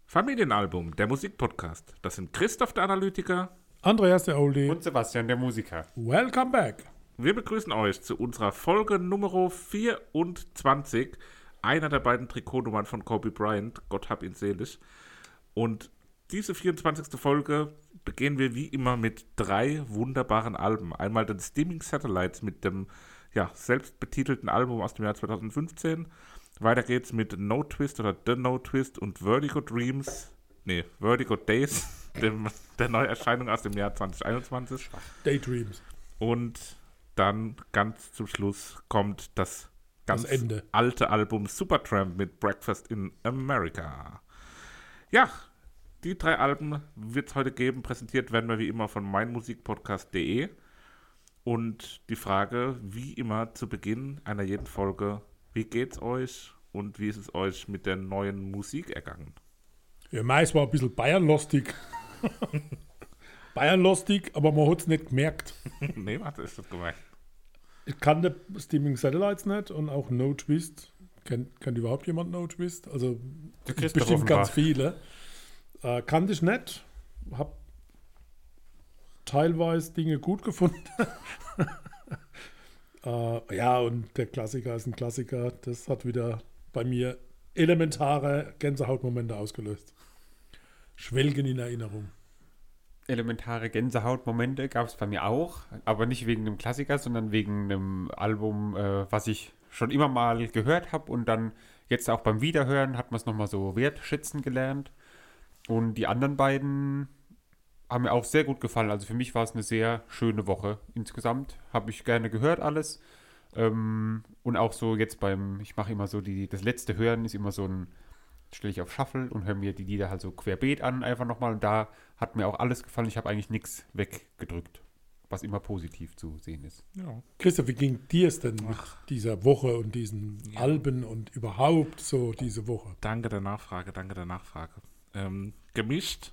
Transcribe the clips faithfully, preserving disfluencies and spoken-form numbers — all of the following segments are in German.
Familienalbum, der Musikpodcast. Das sind Christoph der Analytiker, Andreas der Oldie und Sebastian der Musiker. Welcome back. Wir begrüßen euch zu unserer Folge Nummer vierundzwanzig, einer der beiden Trikotnummern von Kobe Bryant, Gott hab ihn selig. Und diese vierundzwanzigste Folge beginnen wir wie immer mit drei wunderbaren Alben. Einmal den Steaming Satellites mit dem ja, selbstbetitelten Album aus dem Jahr zweitausendfünfzehn. Weiter geht's mit No Twist oder The No Twist und Vertigo Dreams, nee, Vertigo Days, dem, der Neuerscheinung aus dem Jahr zwanzig einundzwanzig. Daydreams. Und dann ganz zum Schluss kommt das ganz das Ende. alte Album Supertramp mit Breakfast in America. Ja, die drei Alben wird es heute geben. Präsentiert werden wir wie immer von meinmusikpodcast punkt de. Und die Frage, wie immer zu Beginn einer jeden Folge: Wie geht's euch und wie ist es euch mit der neuen Musik ergangen? Ja, meist war ein bisschen Bayern-lustig. Bayern-lustig, aber man hat es nicht gemerkt. Nee, warte, ist das gemeint. Ich kannte Steaming Satellites nicht und auch No Twist. Kennt, kennt überhaupt jemand No Twist? Also bestimmt ganz viele. Äh, kannte ich nicht. Hab teilweise Dinge gut gefunden. äh, ja, und der Klassiker ist ein Klassiker. Das hat wieder bei mir elementare Gänsehautmomente ausgelöst. Schwelgen in Erinnerung. Elementare Gänsehautmomente gab es bei mir auch, aber nicht wegen einem Klassiker, sondern wegen einem Album, äh, was ich schon immer mal gehört habe und dann jetzt auch beim Wiederhören hat man es nochmal so wertschätzen gelernt. Und die anderen beiden haben mir auch sehr gut gefallen. Also für mich war es eine sehr schöne Woche insgesamt. Habe ich gerne gehört alles. Ähm, und auch so jetzt beim, ich mache immer so die, das letzte Hören ist immer so ein, stelle ich auf Shuffle und höre mir die Lieder halt so querbeet an, einfach nochmal. Und da hat mir auch alles gefallen. Ich habe eigentlich nichts weggedrückt, was immer positiv zu sehen ist. Ja. Christoph, wie ging dir es denn Ach. mit dieser Woche und diesen ja. Alben und überhaupt so diese Woche? Danke der Nachfrage, danke der Nachfrage. Ähm, gemischt,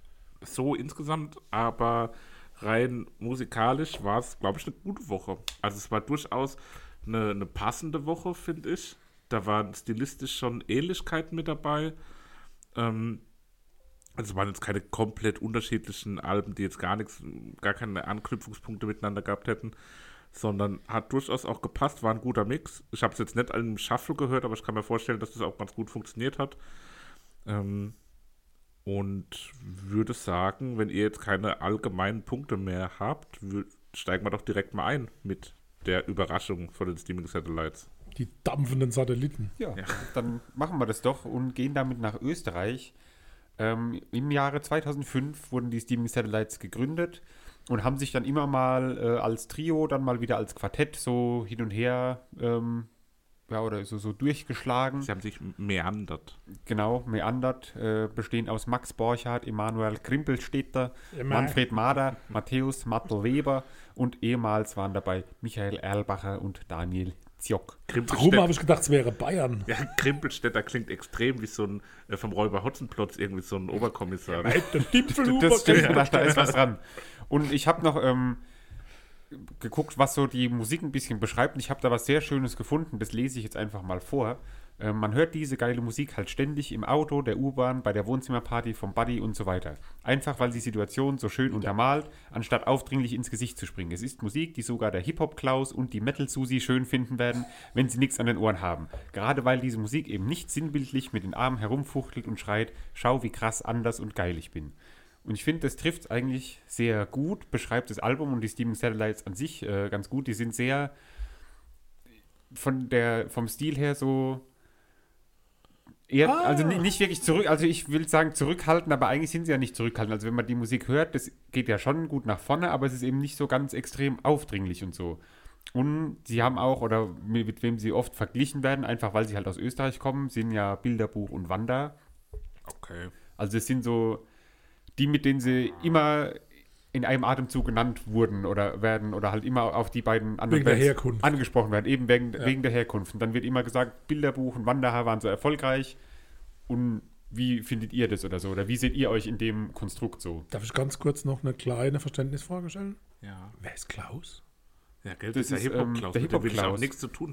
so insgesamt, aber rein musikalisch war es, glaube ich, eine gute Woche. Also es war durchaus eine, eine passende Woche, finde ich. Da waren stilistisch schon Ähnlichkeiten mit dabei. Ähm, also es waren jetzt keine komplett unterschiedlichen Alben, die jetzt gar nichts, gar keine Anknüpfungspunkte miteinander gehabt hätten, sondern hat durchaus auch gepasst, war ein guter Mix. Ich habe es jetzt nicht im Shuffle gehört, aber ich kann mir vorstellen, dass das auch ganz gut funktioniert hat. Ähm, und würde sagen, wenn ihr jetzt keine allgemeinen Punkte mehr habt, wür- steigen wir doch direkt mal ein mit der Überraschung von den Steaming Satellites. Die dampfenden Satelliten. Ja, ja, dann machen wir das doch und gehen damit nach Österreich. Ähm, Im Jahre zweitausendfünf wurden die Steaming Satellites gegründet und haben sich dann immer mal äh, als Trio, dann mal wieder als Quartett so hin und her ähm, ja, oder so, so durchgeschlagen. Sie haben sich meandert. Genau, meandert, äh, bestehen aus Max Borchardt, Emanuel Krimpelstetter, Immer. Manfred Mader, Matthäus Mattel-Weber und ehemals waren dabei Michael Erlbacher und Daniel Ziock. Warum habe ich gedacht, es wäre Bayern? Ja, Krimpelstädter klingt extrem wie so ein, äh, vom Räuber Hotzenplotz, irgendwie so ein Oberkommissar. Ja, der Dipfelhuber. Das stimmt, ja. Da ist was dran. Und ich habe noch ähm, geguckt, was so die Musik ein bisschen beschreibt und ich habe da was sehr Schönes gefunden, das lese ich jetzt einfach mal vor. Ähm, man hört diese geile Musik halt ständig im Auto, der U-Bahn, bei der Wohnzimmerparty, vom Buddy und so weiter. Einfach, weil die Situation so schön untermalt, anstatt aufdringlich ins Gesicht zu springen. Es ist Musik, die sogar der Hip-Hop-Klaus und die Metal-Susi schön finden werden, wenn sie nichts an den Ohren haben. Gerade weil diese Musik eben nicht sinnbildlich mit den Armen herumfuchtelt und schreit, schau wie krass anders und geil ich bin. Und ich finde, das trifft es eigentlich sehr gut, beschreibt das Album und die Steaming Satellites an sich äh, ganz gut. Die sind sehr von der, vom Stil her so eher, ah. also nicht, nicht wirklich zurück, also ich will sagen zurückhaltend, aber eigentlich sind sie ja nicht zurückhaltend. Also wenn man die Musik hört, das geht ja schon gut nach vorne, aber es ist eben nicht so ganz extrem aufdringlich und so. Und sie haben auch, oder mit, mit wem sie oft verglichen werden, einfach weil sie halt aus Österreich kommen, sind ja Bilderbuch und Wanda. Okay. Also es sind so die, mit denen sie immer in einem Atemzug genannt wurden oder werden oder halt immer auf die beiden anderen wegen der Herkunft angesprochen werden, eben wegen, ja. wegen der Herkunft. Und dann wird immer gesagt, Bilderbuch und Wanderhaar waren so erfolgreich. Und wie findet ihr das oder so? Oder wie seht ihr euch in dem Konstrukt so? Darf ich ganz kurz noch eine kleine Verständnisfrage stellen? Ja. Wer ist Klaus? Ja, Geld das ist der ist, Hip-Hop-Klaus, ähm, der mit dem will ich auch Hip-Hop-Klaus. nichts zu tun haben.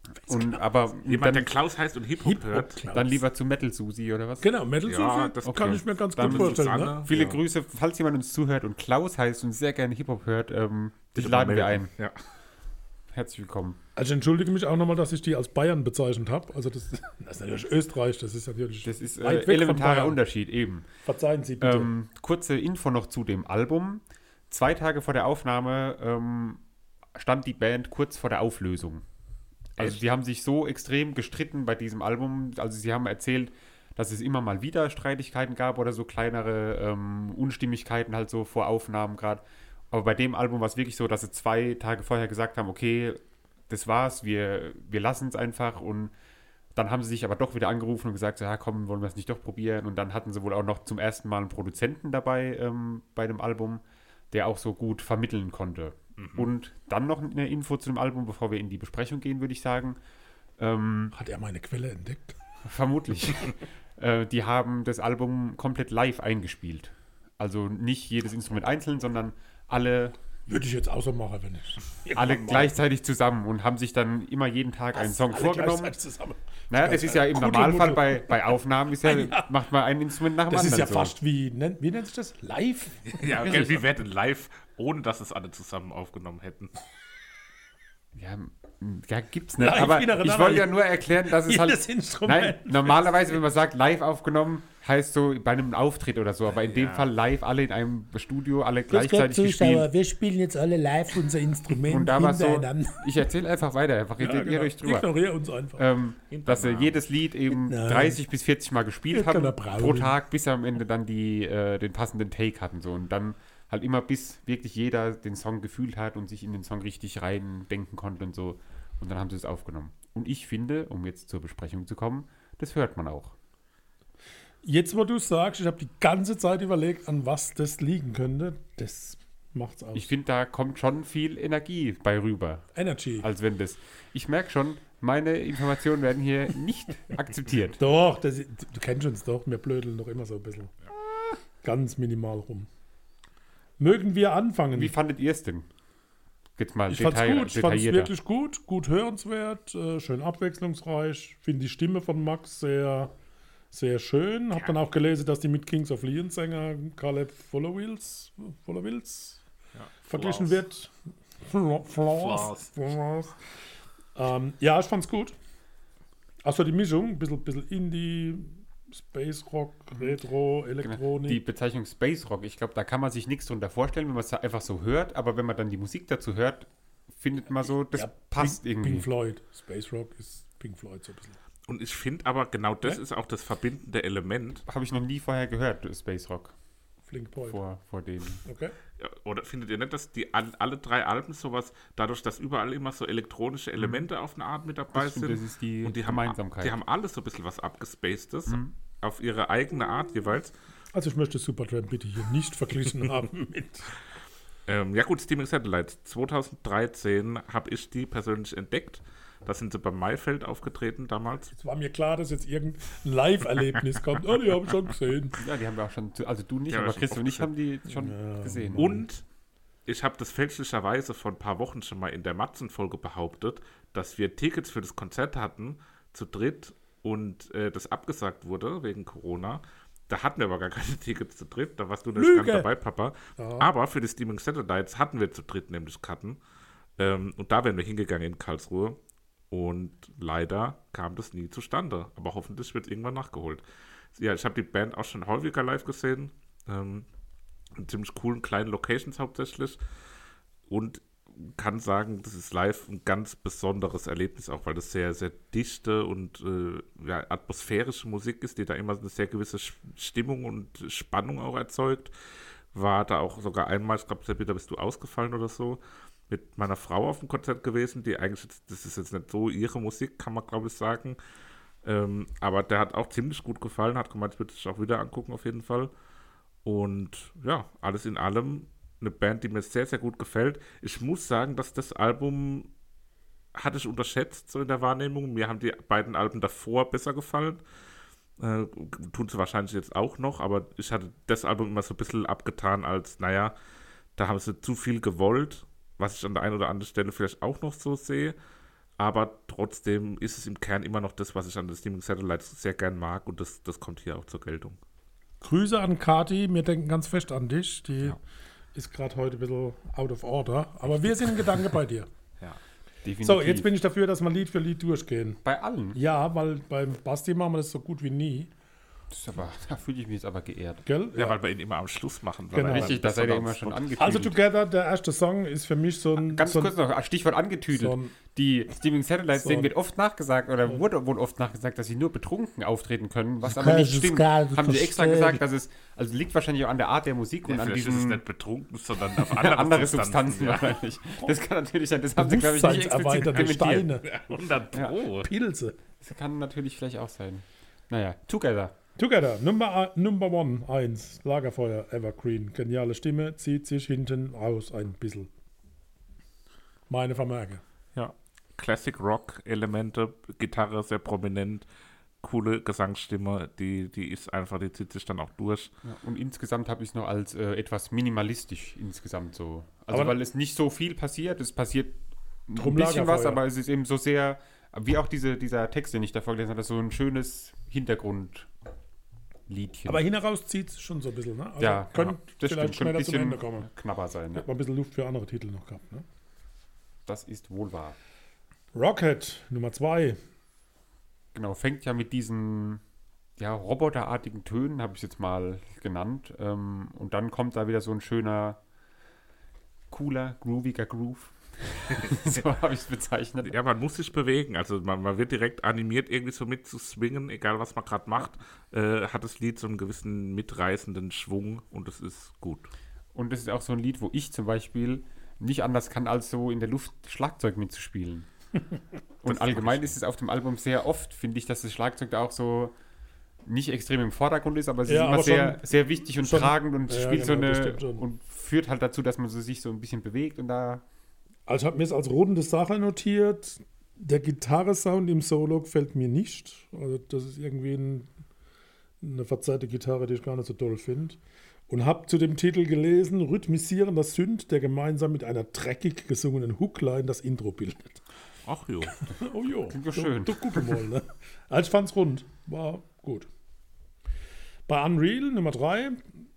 Und, aber jemand, dann, der Klaus heißt und Hip-Hop Hip-Hop hört. Klaus. dann lieber zu Metal Susi oder was? Genau, Metal Ja, Sufi, das kann okay. ich mir ganz Dann gut ist vorstellen. Susanne. Ne? Viele Ja. Grüße, falls jemand uns zuhört und Klaus heißt und sehr gerne Hip-Hop hört, ähm, dich Bitte laden mal wir melden. ein. Ja. Herzlich willkommen. Also ich entschuldige mich auch nochmal, dass ich die als Bayern bezeichnet habe. Also das, das ist natürlich Österreich, das ist natürlich Das ist äh, weit weg von elementarer Bayern. Unterschied eben. Verzeihen Sie bitte. Ähm, kurze Info noch zu dem Album. Zwei Tage vor der Aufnahme ähm, stand die Band kurz vor der Auflösung. Also Echt? sie haben sich so extrem gestritten bei diesem Album. Also sie haben erzählt, dass es immer mal wieder Streitigkeiten gab oder so kleinere ähm, Unstimmigkeiten halt so vor Aufnahmen gerade. Aber bei dem Album war es wirklich so, dass sie zwei Tage vorher gesagt haben, okay, das war's, wir, wir lassen es einfach. Und dann haben sie sich aber doch wieder angerufen und gesagt, so, ja komm, wollen wir es nicht doch probieren. Und dann hatten sie wohl auch noch zum ersten Mal einen Produzenten dabei ähm, bei dem Album, der auch so gut vermitteln konnte. Mhm. Und dann noch eine Info zu dem Album, bevor wir in die Besprechung gehen, würde ich sagen. Ähm, Hat er meine Quelle entdeckt? Vermutlich. äh, die haben das Album komplett live eingespielt. Also nicht jedes Instrument einzeln, sondern alle, Würde ich jetzt auch so machen, wenn ich... alle Irgendwann mal- gleichzeitig zusammen und haben sich dann immer jeden Tag einen Was? Song Alle vorgenommen. gleichzeitig zusammen? Naja, das ist ja im Kuddelmuddel. Normalfall bei, bei Aufnahmen, ist ja, Ja. macht man ein Instrument nach dem Das anderen. ist ja so. fast wie, nennt, wie nennt sich das? Live? Ja, okay, wie wäre denn live, ohne dass es alle zusammen aufgenommen hätten? Ja, m- ja, gibt's nicht. Live Aber hintereinander. ich wollte ja nur erklären, dass es halt. Jedes Instrument. Nein, normalerweise, wenn man sagt live aufgenommen, heißt so bei einem Auftritt oder so. Aber in dem Ja. Fall live, alle in einem Studio, alle Grüß Gott, gleichzeitig Zuschauer, gespielt. wir spielen jetzt alle live unser Instrument Und da war so, hintereinander. ich erzähle einfach weiter, einfach Ja, redet ihr genau. euch drüber. Ignoriere uns einfach. Ähm, dass sie jedes Lied eben Nein. dreißig bis vierzig Mal gespielt Jetzt kann haben er brauen. pro Tag, bis sie am Ende dann die, äh, den passenden Take hatten. So. Und dann halt immer bis wirklich jeder den Song gefühlt hat und sich in den Song richtig rein denken konnte und so. Und dann haben sie es aufgenommen. Und ich finde, um jetzt zur Besprechung zu kommen, das hört man auch. Jetzt, wo du sagst, ich habe die ganze Zeit überlegt, an was das liegen könnte, das macht's aus. Ich finde, da kommt schon viel Energie bei rüber, Energy. als wenn das. Ich merke schon, meine Informationen werden hier nicht akzeptiert. Doch, das, du kennst uns doch, wir blödeln doch immer so ein bisschen. Ganz minimal rum. Mögen wir anfangen? Wie fandet ihr es denn? Jetzt mal Ich fand's detail- gut, ich fand's detaillierter. wirklich gut, gut hörenswert, äh, schön abwechslungsreich. Finde die Stimme von Max sehr, sehr schön. Hab dann auch gelesen, dass die mit Kings of Leon Sänger Caleb Followills, Followills Ja, verglichen Flaws. wird. Flaws. Flaws. Flaws. Ähm, ja, ich fand's gut. Achso, die Mischung, ein bisschen, bisschen Indie, Space Rock, Retro, Genau. Elektronik. Die Bezeichnung Space Rock, ich glaube, da kann man sich nichts drunter vorstellen, wenn man es einfach so hört, aber wenn man dann die Musik dazu hört, findet man so, das Ja, passt Pink, irgendwie. Pink Floyd. Space Rock ist Pink Floyd so ein bisschen. Und ich finde aber, genau das Ja? ist auch das verbindende Element. Habe ich noch nie vorher gehört, Space Rock, Flink Point. vor, vor denen. Okay. Ja, oder findet ihr nicht, dass die all, alle drei Alben sowas, dadurch, dass überall immer so elektronische Elemente auf eine Art mit dabei Das stimmt, sind? das ist die und die haben, Gemeinsamkeit. die haben alles so ein bisschen was abgespacedes, auf ihre eigene Art jeweils. Also ich möchte Supertramp bitte hier nicht verglichen haben mit... Ähm, ja gut, Steaming Satellite. zweitausenddreizehn habe ich die persönlich entdeckt. Da sind sie beim Maifeld aufgetreten damals. Es war mir klar, dass jetzt irgendein Live-Erlebnis kommt. Oh, die habe ich schon gesehen. Ja, die haben wir auch schon, also du nicht, Ja, aber schon Chris und ich oft haben die schon Ja. gesehen. Und ich habe das fälschlicherweise vor ein paar Wochen schon mal in der Matzen-Folge behauptet, dass wir Tickets für das Konzert hatten, zu dritt, und äh, das abgesagt wurde wegen Corona. Da hatten wir aber gar keine Tickets zu dritt, da warst du nicht Lüge. ganz dabei, Papa. Ja. Aber für die Steaming Satellites hatten wir zu dritt nämlich Karten. Ähm, und da wären wir hingegangen in Karlsruhe. Und leider kam das nie zustande. Aber hoffentlich wird irgendwann nachgeholt. Ja, ich habe die Band auch schon häufiger live gesehen. Ähm, in ziemlich coolen kleinen Locations hauptsächlich. Und kann sagen, das ist live ein ganz besonderes Erlebnis, auch weil das sehr, sehr dichte und äh, ja, atmosphärische Musik ist, die da immer eine sehr gewisse Stimmung und Spannung auch erzeugt. War da auch sogar einmal, ich glaube, da bist du ausgefallen oder so, mit meiner Frau auf dem Konzert gewesen, die eigentlich, jetzt, das ist jetzt nicht so ihre Musik, kann man glaube ich sagen, ähm, aber der hat auch ziemlich gut gefallen, hat gemeint, ich würde es auch wieder angucken auf jeden Fall. Und ja, alles in allem eine Band, die mir sehr, sehr gut gefällt. Ich muss sagen, dass das Album hatte ich unterschätzt, so in der Wahrnehmung. Mir haben die beiden Alben davor besser gefallen. Äh, tun sie wahrscheinlich jetzt auch noch, aber ich hatte das Album immer so ein bisschen abgetan als, naja, da haben sie zu viel gewollt, was ich an der einen oder anderen Stelle vielleicht auch noch so sehe. aber trotzdem ist es im Kern immer noch das, was ich an den Steaming Satellites sehr gern mag und das, das kommt hier auch zur Geltung. Grüße an Kati, wir denken ganz fest an dich. Die Ja. ist gerade heute ein bisschen out of order, aber wir sind in Gedanke bei dir. Ja. Definitiv. So, jetzt bin ich dafür, dass wir Lied für Lied durchgehen. bei allen. Ja, weil beim Basti machen wir das so gut wie nie. Das ist aber, da fühle ich mich jetzt aber geehrt. Gell? Ja, weil wir ihn immer am Schluss machen. weil Genau. er Richtig, dann das seid ihr besonders immer schon Spot- angetüdelt. Also Together, der erste Song, ist für mich so ein... Ganz so ein, kurz noch, Stichwort angetüdelt. so ein- die Steaming Satellites, so denen ein- wird oft nachgesagt, oder wurde wohl oft nachgesagt, dass sie nur betrunken auftreten können, was Das aber kann nicht ich stimmt. gar nicht Haben sie extra verstehen. gesagt, dass es, also liegt wahrscheinlich auch an der Art der Musik Ja, und an vielleicht ist es diesen nicht betrunken, sondern auf andere, andere Substanzen ja. wahrscheinlich. Das kann natürlich sein, das haben sie, glaube ich, nicht explizit Bewusstseinserweiterte kommentiert. Steine, hundert Pro. Pilze. Das kann natürlich vielleicht auch sein. Naja, Together. Together, Number, Number One, eins, Lagerfeuer, Evergreen. Geniale Stimme, zieht sich hinten raus ein bisschen. Meine Vermerke. Ja. Classic Rock Elemente, Gitarre sehr prominent, coole Gesangsstimme, die, die ist einfach, die zieht sich dann auch durch. Ja, und insgesamt habe ich es noch als äh, etwas minimalistisch insgesamt so. Also Aber- weil es nicht so viel passiert, es passiert ein Drum bisschen was, Lagerfeuer. aber es ist eben so sehr, wie auch diese, dieser Text, den ich davor gelesen habe, so ein schönes Hintergrundliedchen. Aber hin heraus zieht es schon so ein bisschen, ne? Also ja, könnte ja, das vielleicht stimmt, schneller ein zum bisschen Ende kommen. knapper sein. Ja. Hätte man ein bisschen Luft für andere Titel noch gehabt, ne? Das ist wohl wahr. Rocket, Nummer zwei. Genau, fängt ja mit diesen ja, roboterartigen Tönen, habe ich jetzt mal genannt. Ähm, und dann kommt da wieder so ein schöner, cooler, grooviger Groove. So habe ich es bezeichnet. Ja, man muss sich bewegen, also man, man wird direkt animiert, irgendwie so mit zu swingen, egal was man gerade macht, äh, hat das Lied so einen gewissen mitreißenden Schwung und es ist gut. Und das ist auch so ein Lied, wo ich zum Beispiel nicht anders kann, als so in der Luft Schlagzeug mitzuspielen. Und allgemein ist es auf dem Album sehr oft, finde ich, dass das Schlagzeug da auch so nicht extrem im Vordergrund ist, aber es Ja, ist immer aber sehr, schon- sehr wichtig und schon- tragend und ja, spielt genau, das so stimmt eine schon. und führt halt dazu, dass man so sich so ein bisschen bewegt und da Also ich habe mir es als runde Sache notiert. Der Gitarre-Sound im Solo gefällt mir nicht. Also das ist irgendwie ein, eine verzerrte Gitarre, die ich gar nicht so toll finde. Und habe zu dem Titel gelesen, rhythmisierender Synth, der gemeinsam mit einer dreckig gesungenen Hookline das Intro bildet. Ach jo. Oh jo, Klingt doch schön. Du, du gucke mal, ne? Also ich fand's rund. War gut. Bei Unreal Nummer drei,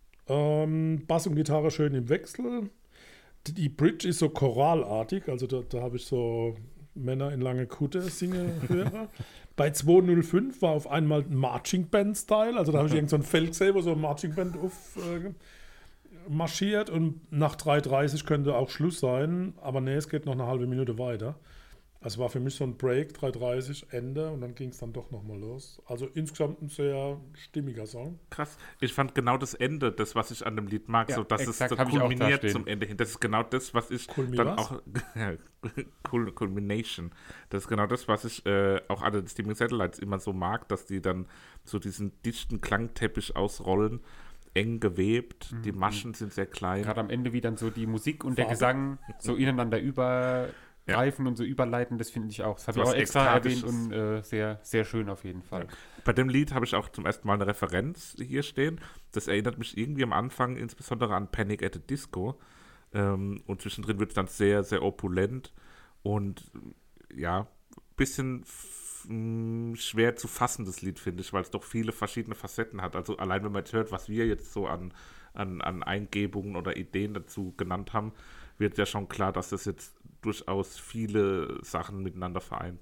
ähm, Bass und Gitarre schön im Wechsel. Die- Die Bridge ist so choralartig, also da, da habe ich so Männer in lange Kutte singen hören. Bei zweihundertfünf war auf einmal ein Marching Band Style, also da habe ich irgend so ein Feld gesehen, wo so ein Marching Band auf, äh, marschiert und nach drei dreißig könnte auch Schluss sein, aber nee, es geht noch eine halbe Minute weiter. Es war für mich so ein Break, drei dreißig, Ende und dann ging es dann doch nochmal los. Also insgesamt ein sehr stimmiger Song. Krass. Ich fand genau das Ende, das, was ich an dem Lied mag, Ja, so dass es exakt, so hab ich auch da kulminiert stehen. zum Ende hin. Das ist genau das, was ich Kulmi dann was? auch. Ja, Kul- Culmination. Das ist genau das, was ich äh, auch an den Steaming Satellites immer so mag, dass die dann so diesen dichten Klangteppich ausrollen, eng gewebt. Die Maschen sind sehr klein. gerade am Ende wie dann so die Musik und der Farbe. Gesang so ineinander übergreifen und so überleiten, das finde ich auch. Das habe ich So auch was extra erwähnt Ekstatisches. und äh, sehr, sehr schön auf jeden Fall. Bei dem Lied habe ich auch zum ersten Mal eine Referenz hier stehen. Das erinnert mich irgendwie am Anfang insbesondere an Panic at the Disco. Ähm, und zwischendrin wird es dann sehr, sehr opulent und ja, bisschen f- mh, schwer zu fassen, das Lied, finde ich, weil es doch viele verschiedene Facetten hat. Also allein wenn man jetzt hört, was wir jetzt so an, an, an Eingebungen oder Ideen dazu genannt haben, wird ja schon klar, dass das jetzt durchaus viele Sachen miteinander vereint.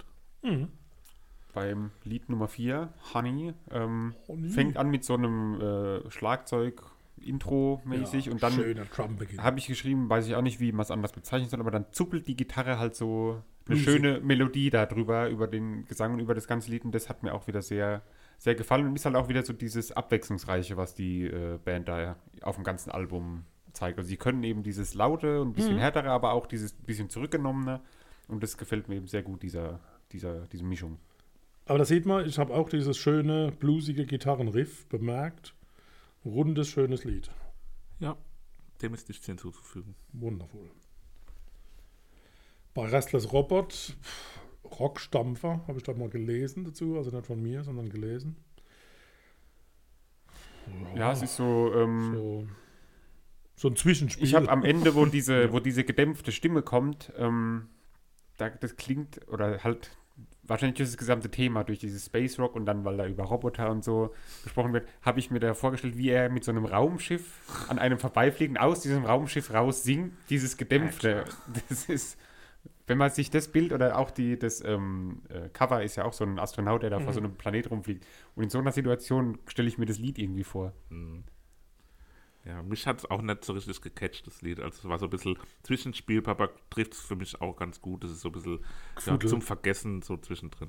Beim Lied Nummer vier, Honey, ähm, Honey. fängt an mit so einem äh, Schlagzeug-Intro-mäßig Ja, und dann schöner Drum-Beginn. habe ich geschrieben, weiß ich auch nicht, wie man es anders bezeichnen soll, aber dann zuppelt die Gitarre halt so eine Bluesig. schöne Melodie da drüber, über den Gesang und über das ganze Lied und das hat mir auch wieder sehr, sehr gefallen und ist halt auch wieder so dieses Abwechslungsreiche, was die äh, Band da auf dem ganzen Album zeigt. Also sie können eben dieses Laute und ein bisschen härtere, aber auch dieses bisschen zurückgenommene und das gefällt mir eben sehr gut, dieser, dieser, diese Mischung. Aber da sieht man, ich habe auch dieses schöne, bluesige Gitarrenriff bemerkt. Rundes, schönes Lied. Ja, dem ist nichts hinzuzufügen. Wundervoll. Bei Restless Robot, pff, Rockstampfer, habe ich da mal gelesen dazu. Also nicht von mir, sondern gelesen. Ja, es ist so... Ähm, So, so ein Zwischenspiel. Ich habe am Ende, wo diese, wo diese gedämpfte Stimme kommt, ähm, da, das klingt, oder halt, wahrscheinlich ist das gesamte Thema durch dieses Space Rock und dann, weil da über Roboter und so gesprochen wird, habe ich mir da vorgestellt, wie er mit so einem Raumschiff an einem vorbeifliegen, aus diesem Raumschiff raus singt, dieses Gedämpfte. Das ist, wenn man sich das Bild oder auch die, das ähm, äh, Cover ist ja auch so ein Astronaut, der da mhm. vor so einem Planet rumfliegt. Und in so einer Situation stelle ich mir das Lied irgendwie vor. Mhm. Ja, mich hat es auch nicht so richtig gecatcht, das Lied. Also es war so ein bisschen Zwischenspiel, Papa trifft es für mich auch ganz gut. Das ist so ein bisschen ja, zum Vergessen so zwischendrin.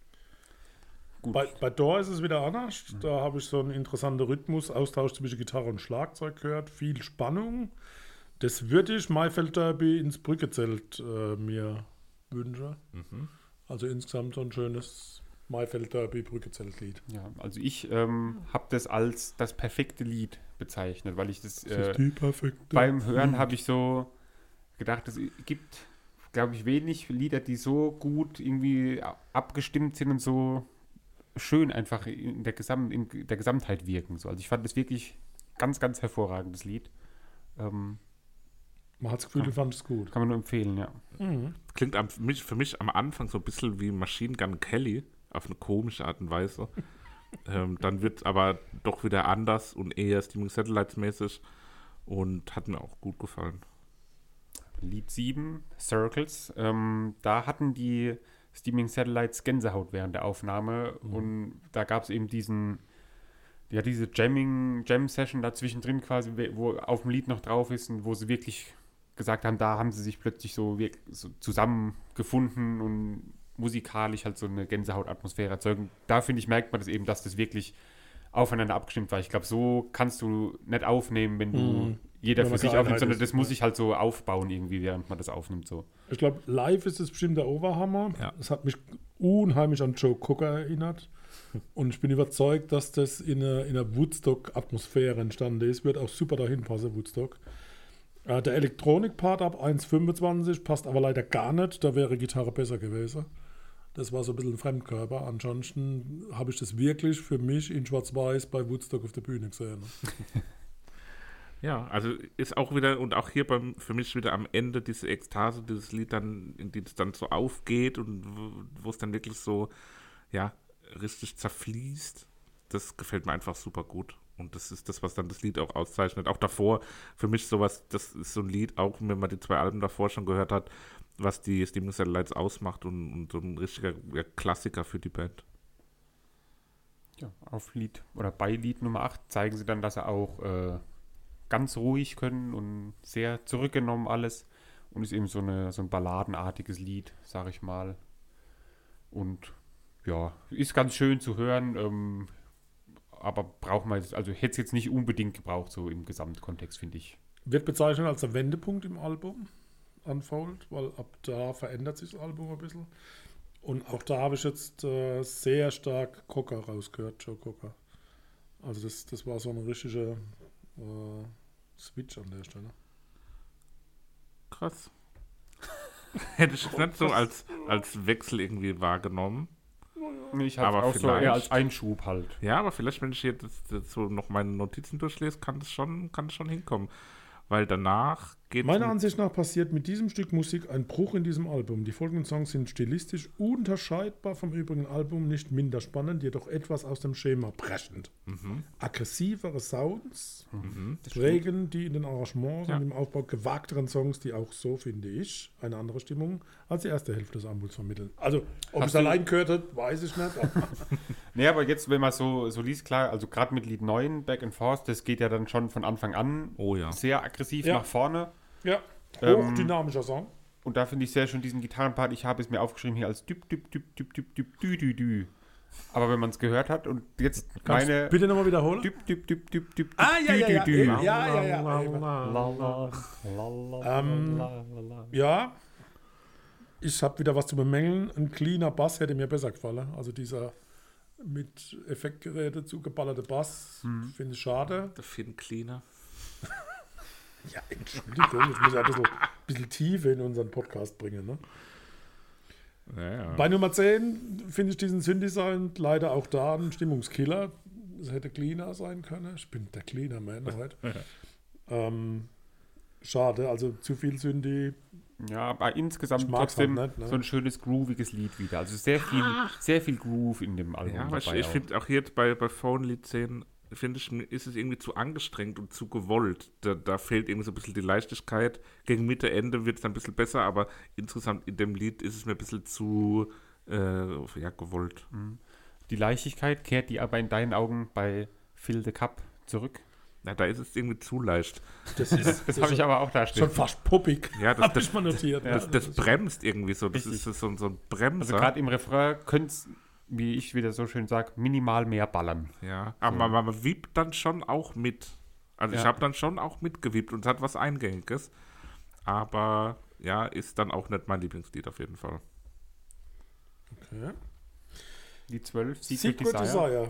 Gut. Bei, bei Door ist es wieder anders. Mhm. Da habe ich so einen interessanten Rhythmus, Austausch zwischen Gitarre und Schlagzeug gehört. Viel Spannung. Das würde ich Maifeld Derby ins Brückezelt äh, mir wünschen. Mhm. Also insgesamt so ein schönes Maifeld Derby Brückezelt-Lied. Ja, also ich ähm, habe das als das perfekte Lied bezeichnet, weil ich das, das äh, beim Hören habe ich so gedacht, es gibt, glaube ich, wenig Lieder, die so gut irgendwie abgestimmt sind und so schön einfach in der, Gesam- in der Gesamtheit wirken. So. Also ich fand das wirklich ganz, ganz hervorragendes Lied. Ähm, man hat das Gefühl, du fandest es gut. Kann man nur empfehlen, ja. Mhm. Klingt am, für, mich, für mich am Anfang so ein bisschen wie Machine Gun Kelly, auf eine komische Art und Weise. ähm, dann wird es aber doch wieder anders und eher Steaming Satellites mäßig und hat mir auch gut gefallen. Lied sieben, Circles, ähm, da hatten die Steaming Satellites Gänsehaut während der Aufnahme mhm. und da gab es eben diesen, ja, diese Jamming, Jam-Session dazwischen drin quasi, wo auf dem Lied noch drauf ist und wo sie wirklich gesagt haben, da haben sie sich plötzlich so, so zusammengefunden und musikalisch halt so eine Gänsehautatmosphäre erzeugen. Da, finde ich, merkt man das eben, dass das wirklich aufeinander abgestimmt war. Ich glaube, so kannst du nicht aufnehmen, wenn du mm. jeder wenn für sich aufnimmt, sondern das muss sich halt so aufbauen irgendwie, während man das aufnimmt. So. Ich glaube, live ist es bestimmt der Oberhammer. Ja. Das hat mich unheimlich an Joe Cocker erinnert. Und ich bin überzeugt, dass das in einer, in einer Woodstock-Atmosphäre entstanden ist. Wird auch super dahin passen, Woodstock. Äh, der Elektronik-Part ab eins fünfundzwanzig passt aber leider gar nicht. Da wäre Gitarre besser gewesen. Das war so ein bisschen ein Fremdkörper. Ansonsten habe ich das wirklich für mich in Schwarz-Weiß bei Woodstock auf der Bühne gesehen. Ja, also ist auch wieder, und auch hier beim, für mich wieder am Ende diese Ekstase, dieses Lied dann, in dem es dann so aufgeht und wo es dann wirklich so, ja, richtig zerfließt. Das gefällt mir einfach super gut. Und das ist das, was dann das Lied auch auszeichnet. Auch davor, für mich sowas, das ist so ein Lied, auch wenn man die zwei Alben davor schon gehört hat, was die Steaming Satellites ausmacht und, und so ein richtiger ja, Klassiker für die Band. Ja, auf Lied oder bei Lied Nummer acht zeigen sie dann, dass sie auch äh, ganz ruhig können und sehr zurückgenommen alles. Und ist eben so, eine, so ein balladenartiges Lied, sag ich mal. Und ja, ist ganz schön zu hören, ähm, aber braucht man, also hätte es jetzt nicht unbedingt gebraucht, so im Gesamtkontext, finde ich. Wird bezeichnet als der Wendepunkt im Album, Unfold, weil ab da verändert sich das Album ein bisschen. Und auch da habe ich jetzt äh, sehr stark Cocker rausgehört, Joe Cocker. Also das, das war so ein richtiger äh, Switch an der Stelle. Krass. Hätte ich es nicht so als, als Wechsel irgendwie wahrgenommen. Ich habe auch so eher als Einschub halt. Ja, aber vielleicht, wenn ich jetzt, jetzt so noch meine Notizen durchlese, kann das schon, kann das schon hinkommen. Weil danach geht... Meiner Ansicht nach passiert mit diesem Stück Musik ein Bruch in diesem Album. Die folgenden Songs sind stilistisch unterscheidbar vom übrigen Album, nicht minder spannend, jedoch etwas aus dem Schema brechend. Mhm. Aggressivere Sounds mhm. prägen die in den Arrangements ja. und im Aufbau gewagteren Songs, die auch so, finde ich, eine andere Stimmung als die erste Hälfte des Albums vermitteln. Also, ob ich es allein gehört habe, weiß ich nicht. Nee, aber jetzt, wenn man so, so liest, klar, also gerade mit Lied neun, Back and Forth, das geht ja dann schon von Anfang an oh, ja. sehr aggressiv ja. nach vorne. Ja, Ähm, hochdynamischer Song. Und da finde ich sehr schön diesen Gitarrenpart. Ich habe es mir aufgeschrieben hier als düb, düb, düb, düb, düb, düb, dü, dü, dü. Aber wenn man es gehört hat und jetzt Kannst meine... bitte nochmal wiederholen? Düb, düb, düb, düb, düb, Ah, ja, dü, ja, ja, dü, dü. ja, ja, ja, ja. Ähm, ja, ich habe wieder was zu bemängeln. Ein cleaner Bass hätte mir besser gefallen. Also dieser mit Effektgeräte zugeballerte Bass, hm. finde ich schade. Der Finn Cleaner. Ja, Entschuldigung, ich muss ja ein bisschen, bisschen Tiefe in unseren Podcast bringen. Ne? Ja, ja. Bei Nummer zehn finde ich diesen Synthi-Sound leider auch da ein Stimmungskiller. Es hätte cleaner sein können. Ich bin der Cleaner Man heute. ähm, schade, also zu viel Synthi Ja, aber insgesamt Ich mag's trotzdem halt nicht, ne? so ein schönes, grooviges Lied wieder. Also sehr viel, sehr viel Groove in dem Album Ja, aber ich, dabei ich auch. finde auch hier bei, bei Phone Lied zehn, finde ich, ist es irgendwie zu angestrengt und zu gewollt. Da, da fehlt irgendwie so ein bisschen die Leichtigkeit. Gegen Mitte, Ende wird es dann ein bisschen besser, aber insgesamt in dem Lied ist es mir ein bisschen zu äh, ja, gewollt. Die Leichtigkeit kehrt die aber in deinen Augen bei Fill the Cup zurück. Na, da ist es irgendwie zu leicht. Das ist, Das habe ich aber auch da stehen. schon fast puppig. Ja, das, Hab das, ich mal notiert. das, ja. das bremst irgendwie so. Das Richtig. ist so, so ein Also Bremser. gerade im Refrain könnte es, wie ich wieder so schön sage, minimal mehr ballern. Ja, aber man, man wiebt dann schon auch mit. Also ich Ja. habe dann schon auch mitgewiebt und es hat was Eingängiges. Aber ja, ist dann auch nicht mein Lieblingslied auf jeden Fall. Okay. Die zwölf, Secret, Secret Desire. Desire.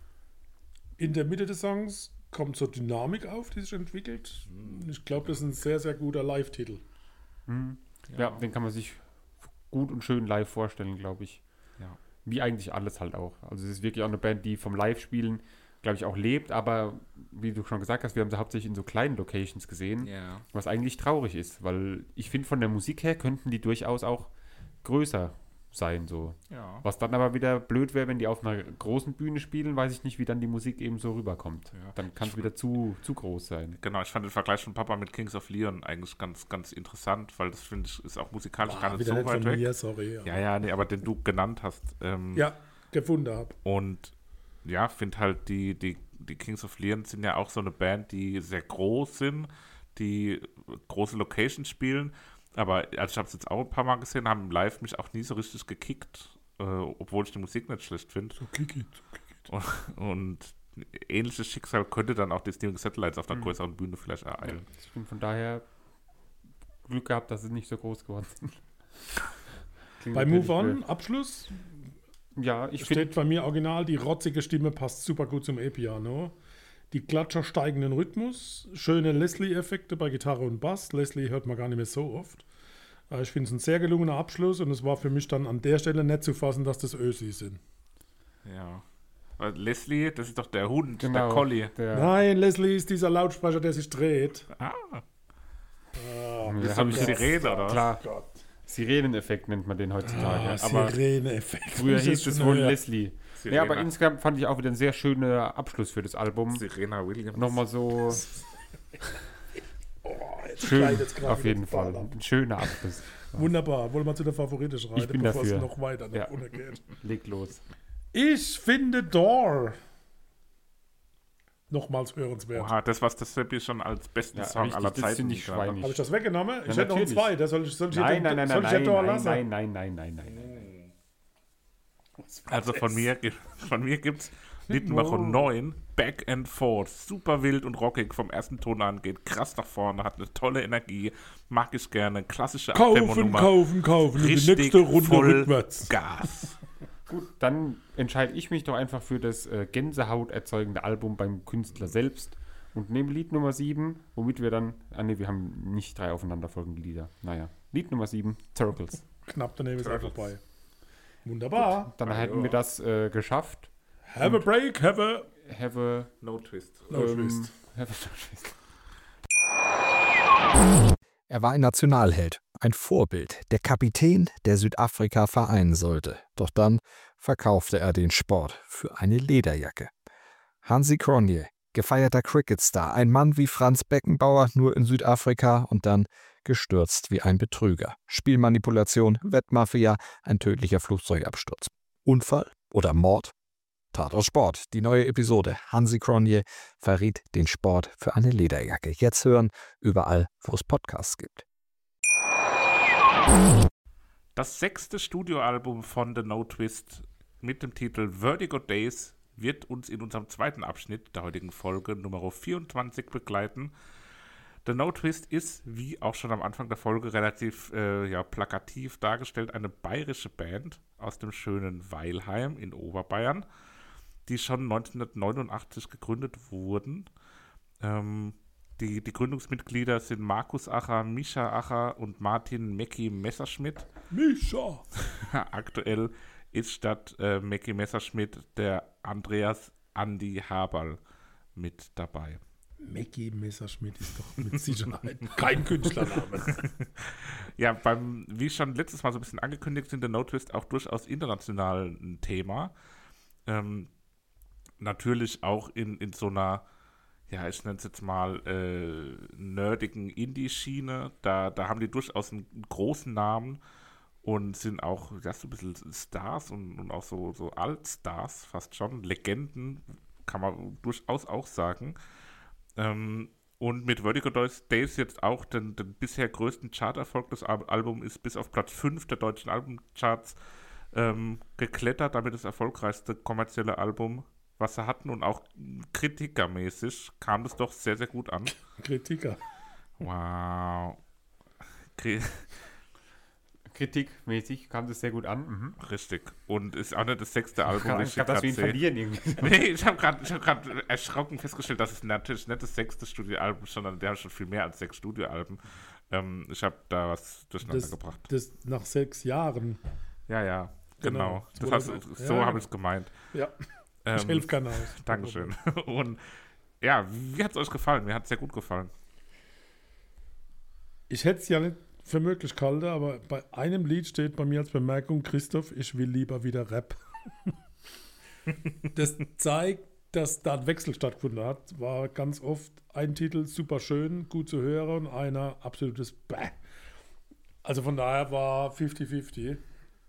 In der Mitte des Songs kommt so Dynamik auf, die sich entwickelt. Ich glaube, das ist ein sehr, sehr guter Live-Titel. Ja. den kann man sich gut und schön live vorstellen, glaube ich. Ja. Wie eigentlich alles halt auch. Also es ist wirklich auch eine Band, die vom Live-Spielen, glaube ich, auch lebt, aber wie du schon gesagt hast, wir haben sie hauptsächlich in so kleinen Locations gesehen, Ja. was eigentlich traurig ist, weil ich finde, von der Musik her könnten die durchaus auch größer sein, so. Ja. Was dann aber wieder blöd wäre, wenn die auf einer großen Bühne spielen, weiß ich nicht, wie dann die Musik eben so rüberkommt. Ja. Dann kann es wieder zu, zu groß sein. Genau, ich fand den Vergleich von Papa mit Kings of Leon eigentlich ganz, ganz interessant, weil das finde ich ist auch musikalisch gar Ah, nicht wieder so nicht weit von weg. mir, sorry. Ja, Ja, ja, nee, aber den du genannt hast. Ähm, ja gefunden habe. Und ja, finde halt, die, die, die Kings of Leon sind ja auch so eine Band, die sehr groß sind, die große Locations spielen. Aber also ich habe es jetzt auch ein paar Mal gesehen, haben live mich auch nie so richtig gekickt, äh, obwohl ich die Musik nicht schlecht finde. So kick it. Und, und ähnliches Schicksal könnte dann auch die Steaming Satellites auf einer Mhm. größeren Bühne vielleicht ereilen. Ich bin von daher Glück gehabt, dass sie nicht so groß geworden sind. Klingt Bei natürlich Move On, blöd. Abschluss, Ja, ich finde, steht bei mir original, die rotzige Stimme passt super gut zum E-Piano. Die Klatscher steigenden Rhythmus, schöne Leslie-Effekte bei Gitarre und Bass. Leslie hört man gar nicht mehr so oft. Äh, Ich finde es ein sehr gelungener Abschluss und es war für mich dann an der Stelle nicht zu fassen, dass das Ösi sind. Ja. Weil Leslie, das ist doch der Hund, genau, der Collie. Der, Nein, Leslie ist dieser Lautsprecher, der sich dreht. Ah, Ah, Ja, das ist so hab eine ich Sirene, oder was? Klar, Gott. Sireneneffekt nennt man den heutzutage. Ah, aber Sirene-Effekt. früher Das hieß ist es schon wohl höher. Leslie. Sirena. Ja, aber insgesamt fand ich auch wieder ein sehr schöner Abschluss für das Album. Serena Williams. Nochmal so Oh, jetzt schön, gleitet's gerade auf jeden wieder Fall. total ab. Ein schöner Abschluss. Wunderbar. Wollen wir zu der Favorite schreiten, Ich bin bevor es dafür. noch weiter nach Ja. unten geht. Leg los. Ich finde Door nochmals hörenswert. Oha, das, was das Seppi schon als besten Ja, Song richtig, aller das Zeiten finde ich genannt hat. schweinig. Habe ich das weggenommen? Ich Ja, hätte noch einen natürlich. zweiten. Soll ich, soll ich Nein, hier nein, nein, soll nein, ich hier Door nein, lassen? nein, nein, nein, nein, nein, nein. Also von mir, gi- von mir gibt's Lied Nummer neun, Back and Forth. Super wild und rockig vom ersten Ton an, geht krass nach vorne, hat eine tolle Energie, mag ich gerne, klassische Kaufen, Abtempo-Nummer. kaufen, kaufen. Und die Richtig nächste Runde voll rückwärts. Gas. Gut, dann entscheide ich mich doch einfach für das äh, Gänsehaut erzeugende Album beim Künstler selbst und nehme Lied Nummer sieben, womit wir dann, ah ne, wir haben nicht drei aufeinanderfolgende Lieder. Naja, Lied Nummer sieben, Circles. Knapp daneben ist er Turtles. vorbei. Wunderbar. Dann Ah, hätten ja. wir das äh, geschafft. Have a break, have a... Have a, No twist. No ähm, twist. have a twist. Er war ein Nationalheld, ein Vorbild, der Kapitän, der Südafrika vereinen sollte. Doch dann verkaufte er den Sport für eine Lederjacke. Hansi Cronje, gefeierter Cricketstar, ein Mann wie Franz Beckenbauer, nur in Südafrika und dann gestürzt wie ein Betrüger. Spielmanipulation, Wettmafia, ein tödlicher Flugzeugabsturz. Unfall oder Mord? Tatort Sport, die neue Episode. Hansi Cronje verriet den Sport für eine Lederjacke. Jetzt hören, überall, wo es Podcasts gibt. Das sechste Studioalbum von The No Twist mit dem Titel Vertigo Days wird uns in unserem zweiten Abschnitt der heutigen Folge Nummer vierundzwanzig begleiten. The No Twist ist, wie auch schon am Anfang der Folge relativ äh, ja, plakativ dargestellt, eine bayerische Band aus dem schönen Weilheim in Oberbayern, die schon neunzehnhundertneunundachtzig gegründet wurden. Ähm, die, die Gründungsmitglieder sind Markus Acher, Mischa Acher und Martin Mecki Messerschmidt. Mischa. Aktuell ist statt äh, Mecki Messerschmidt der Andreas Andi Haberl mit dabei. Mackie Messerschmidt ist doch mit Sicherheit kein Künstlername. Ja, beim, wie schon letztes Mal so ein bisschen angekündigt, sind der No Twist auch durchaus international ein Thema. Ähm, natürlich auch in, in so einer, ja, ich nenne es jetzt mal, äh, nerdigen Indie-Schiene. Da, da haben die durchaus einen großen Namen und sind auch, ja, so ein bisschen Stars und, und auch so, so Altstars fast schon. Legenden, kann man durchaus auch sagen. Ähm, und mit Vertigo Days jetzt auch den, den bisher größten Charterfolg des Al- Albums ist bis auf Platz fünf der deutschen Albumcharts ähm, geklettert, damit das erfolgreichste kommerzielle Album, was sie hatten, und auch kritikermäßig kam das doch sehr, sehr gut an. Kritiker. Wow. Kri- Kritikmäßig kam das sehr gut an. Mhm. Richtig. Und ist auch nicht das sechste Album, Ich das ich glaube, dass wir ihn grad sehe. verlieren irgendwie. Nee, ich habe gerade hab grad erschrocken festgestellt, dass es natürlich nicht das sechste Studioalbum ist, sondern der hat schon viel mehr als sechs Studioalben. Ähm, ich habe da was durcheinander Das, gebracht. das nach sechs Jahren. Ja, ja, genau. Genau. Das hast, so Ja. habe ich es gemeint. Ja, Ähm, ich helfe keiner aus. Dankeschön. Und ja, wie hat es euch gefallen? Mir hat es sehr gut gefallen. Ich hätte es ja nicht für möglich gehalten, aber bei einem Lied steht bei mir als Bemerkung: Christoph, ich will lieber wieder Rap. Das zeigt, dass da ein Wechsel stattgefunden hat. War ganz oft ein Titel super schön, gut zu hören, und einer absolutes Bäh. Also von daher war fünfzig fünfzig.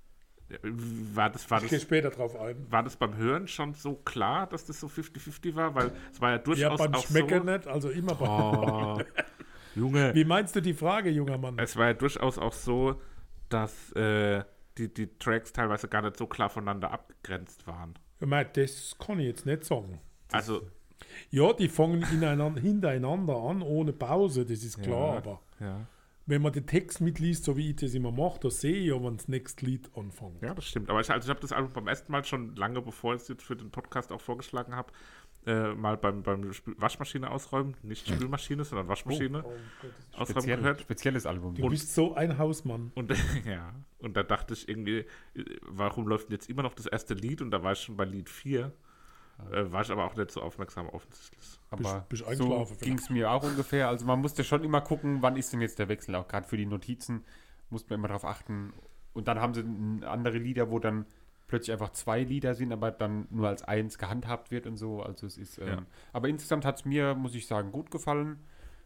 War das, war Ich gehe das, später drauf ein. war das beim Hören schon so klar, dass das so fünfzig fünfzig war? Weil es war ja Ja, durchaus beim auch Schmecken so. nicht, also immer beim. Oh, Junge. Wie meinst du die Frage, junger Mann? Es war ja durchaus auch so, dass äh, die, die Tracks teilweise gar nicht so klar voneinander abgegrenzt waren. Ich meine, das kann ich jetzt nicht sagen. Also, Ja, die fangen ineinander, hintereinander an, ohne Pause, das ist klar, Ja. aber ja. wenn man den Text mitliest, so wie ich das immer mache, da sehe ich ja, wann das nächste Lied anfängt. Ja, das stimmt. Aber ich, also ich habe das Album beim ersten Mal schon lange, bevor ich es jetzt für den Podcast auch vorgeschlagen habe, äh, mal beim, beim Spül- Waschmaschine ausräumen, nicht Spülmaschine, sondern Waschmaschine Oh, ausräumen Speziell, gehört. spezielles Album. Du bist so ein Hausmann. Und ja, und da dachte ich irgendwie, äh, warum läuft denn jetzt immer noch das erste Lied? Und da war ich schon bei Lied vier. Äh, war ich aber auch nicht so aufmerksam offensichtlich. Aber Bist- bist so eingeschlafen ging es mir auch ungefähr. Also man musste schon immer gucken, wann ist denn jetzt der Wechsel. Auch gerade für die Notizen musste man immer darauf achten. Und dann haben sie n- andere Lieder, wo dann plötzlich einfach zwei Lieder sind, aber dann nur als eins gehandhabt wird und so. Also es ist. Ähm, Ja. Aber insgesamt hat es mir, muss ich sagen, gut gefallen.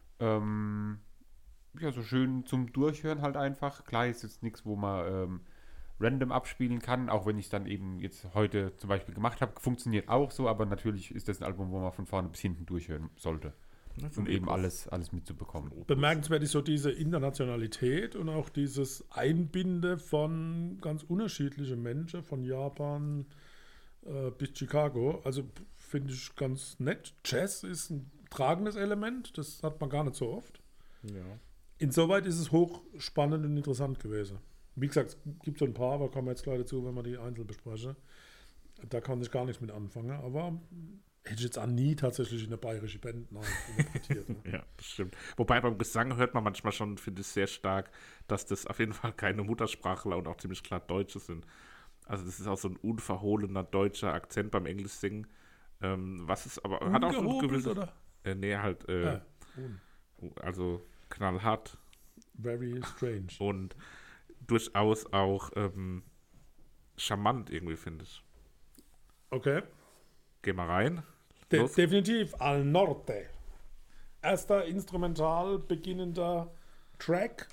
Ähm, ja, so schön zum Durchhören halt einfach. Klar ist jetzt nichts, wo man ähm, random abspielen kann, auch wenn ich es dann eben jetzt heute zum Beispiel gemacht habe. Funktioniert auch so, aber natürlich ist das ein Album, wo man von vorne bis hinten durchhören sollte. Um eben alles, alles mitzubekommen. Bemerkenswert ist so diese Internationalität und auch dieses Einbinden von ganz unterschiedlichen Menschen, von Japan äh, bis Chicago. Also finde ich ganz nett. Jazz ist ein tragendes Element, das hat man gar nicht so oft. Ja. Insoweit ist es hochspannend und interessant gewesen. Wie gesagt, es gibt so ein paar, aber kommen wir jetzt gleich dazu, wenn wir die einzeln besprechen. Da kann ich gar nichts mit anfangen, aber hätte ich jetzt auch nie tatsächlich in eine bayerische Band nein, interpretiert. Ne? Ja, das stimmt. Wobei beim Gesang hört man manchmal schon, finde ich, sehr stark, dass das auf jeden Fall keine Muttersprachler und auch ziemlich klar Deutsche sind. Also das ist auch so ein unverhohlener deutscher Akzent beim Englisch-Singen. Ähm, was ist aber, hat auch so ein Ungehobelt, gewisses... oder? Äh, nee, halt, äh, Ah, un- also knallhart very strange. und durchaus auch ähm, charmant irgendwie, finde ich. Okay. Geh mal rein. De Los. definitiv Al Norte. Erster instrumental beginnender Track.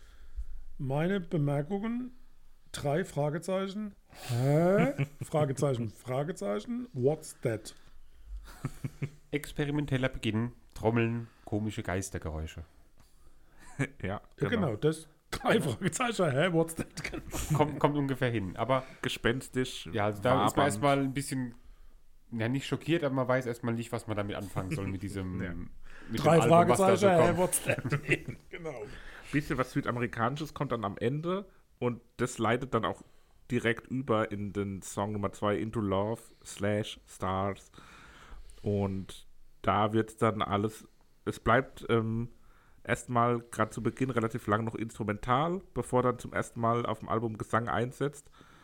Meine Bemerkungen: drei Fragezeichen. Hä? Fragezeichen, Fragezeichen. What's that? Experimenteller Beginn, Trommeln, komische Geistergeräusche. Ja, Ja, genau. genau, das. Drei Fragezeichen. Hä? What's that? Kommt, kommt ungefähr hin. Aber Gespenstisch. ja, also da ist man wabernd. erstmal ein bisschen, ja nicht schockiert, aber man weiß erstmal nicht, was man damit anfangen soll mit diesem Ja. mit Drei dem Album, was da Fragezeichen. so Hä? kommt. What's that? Genau. Bisschen was Südamerikanisches kommt dann am Ende und das leitet dann auch direkt über in den Song Nummer zwei, Into Love slash Stars. Und da wird dann alles, es bleibt ähm, erstmal gerade zu Beginn relativ lang noch instrumental, bevor dann zum ersten Mal auf dem Album Gesang einsetzt.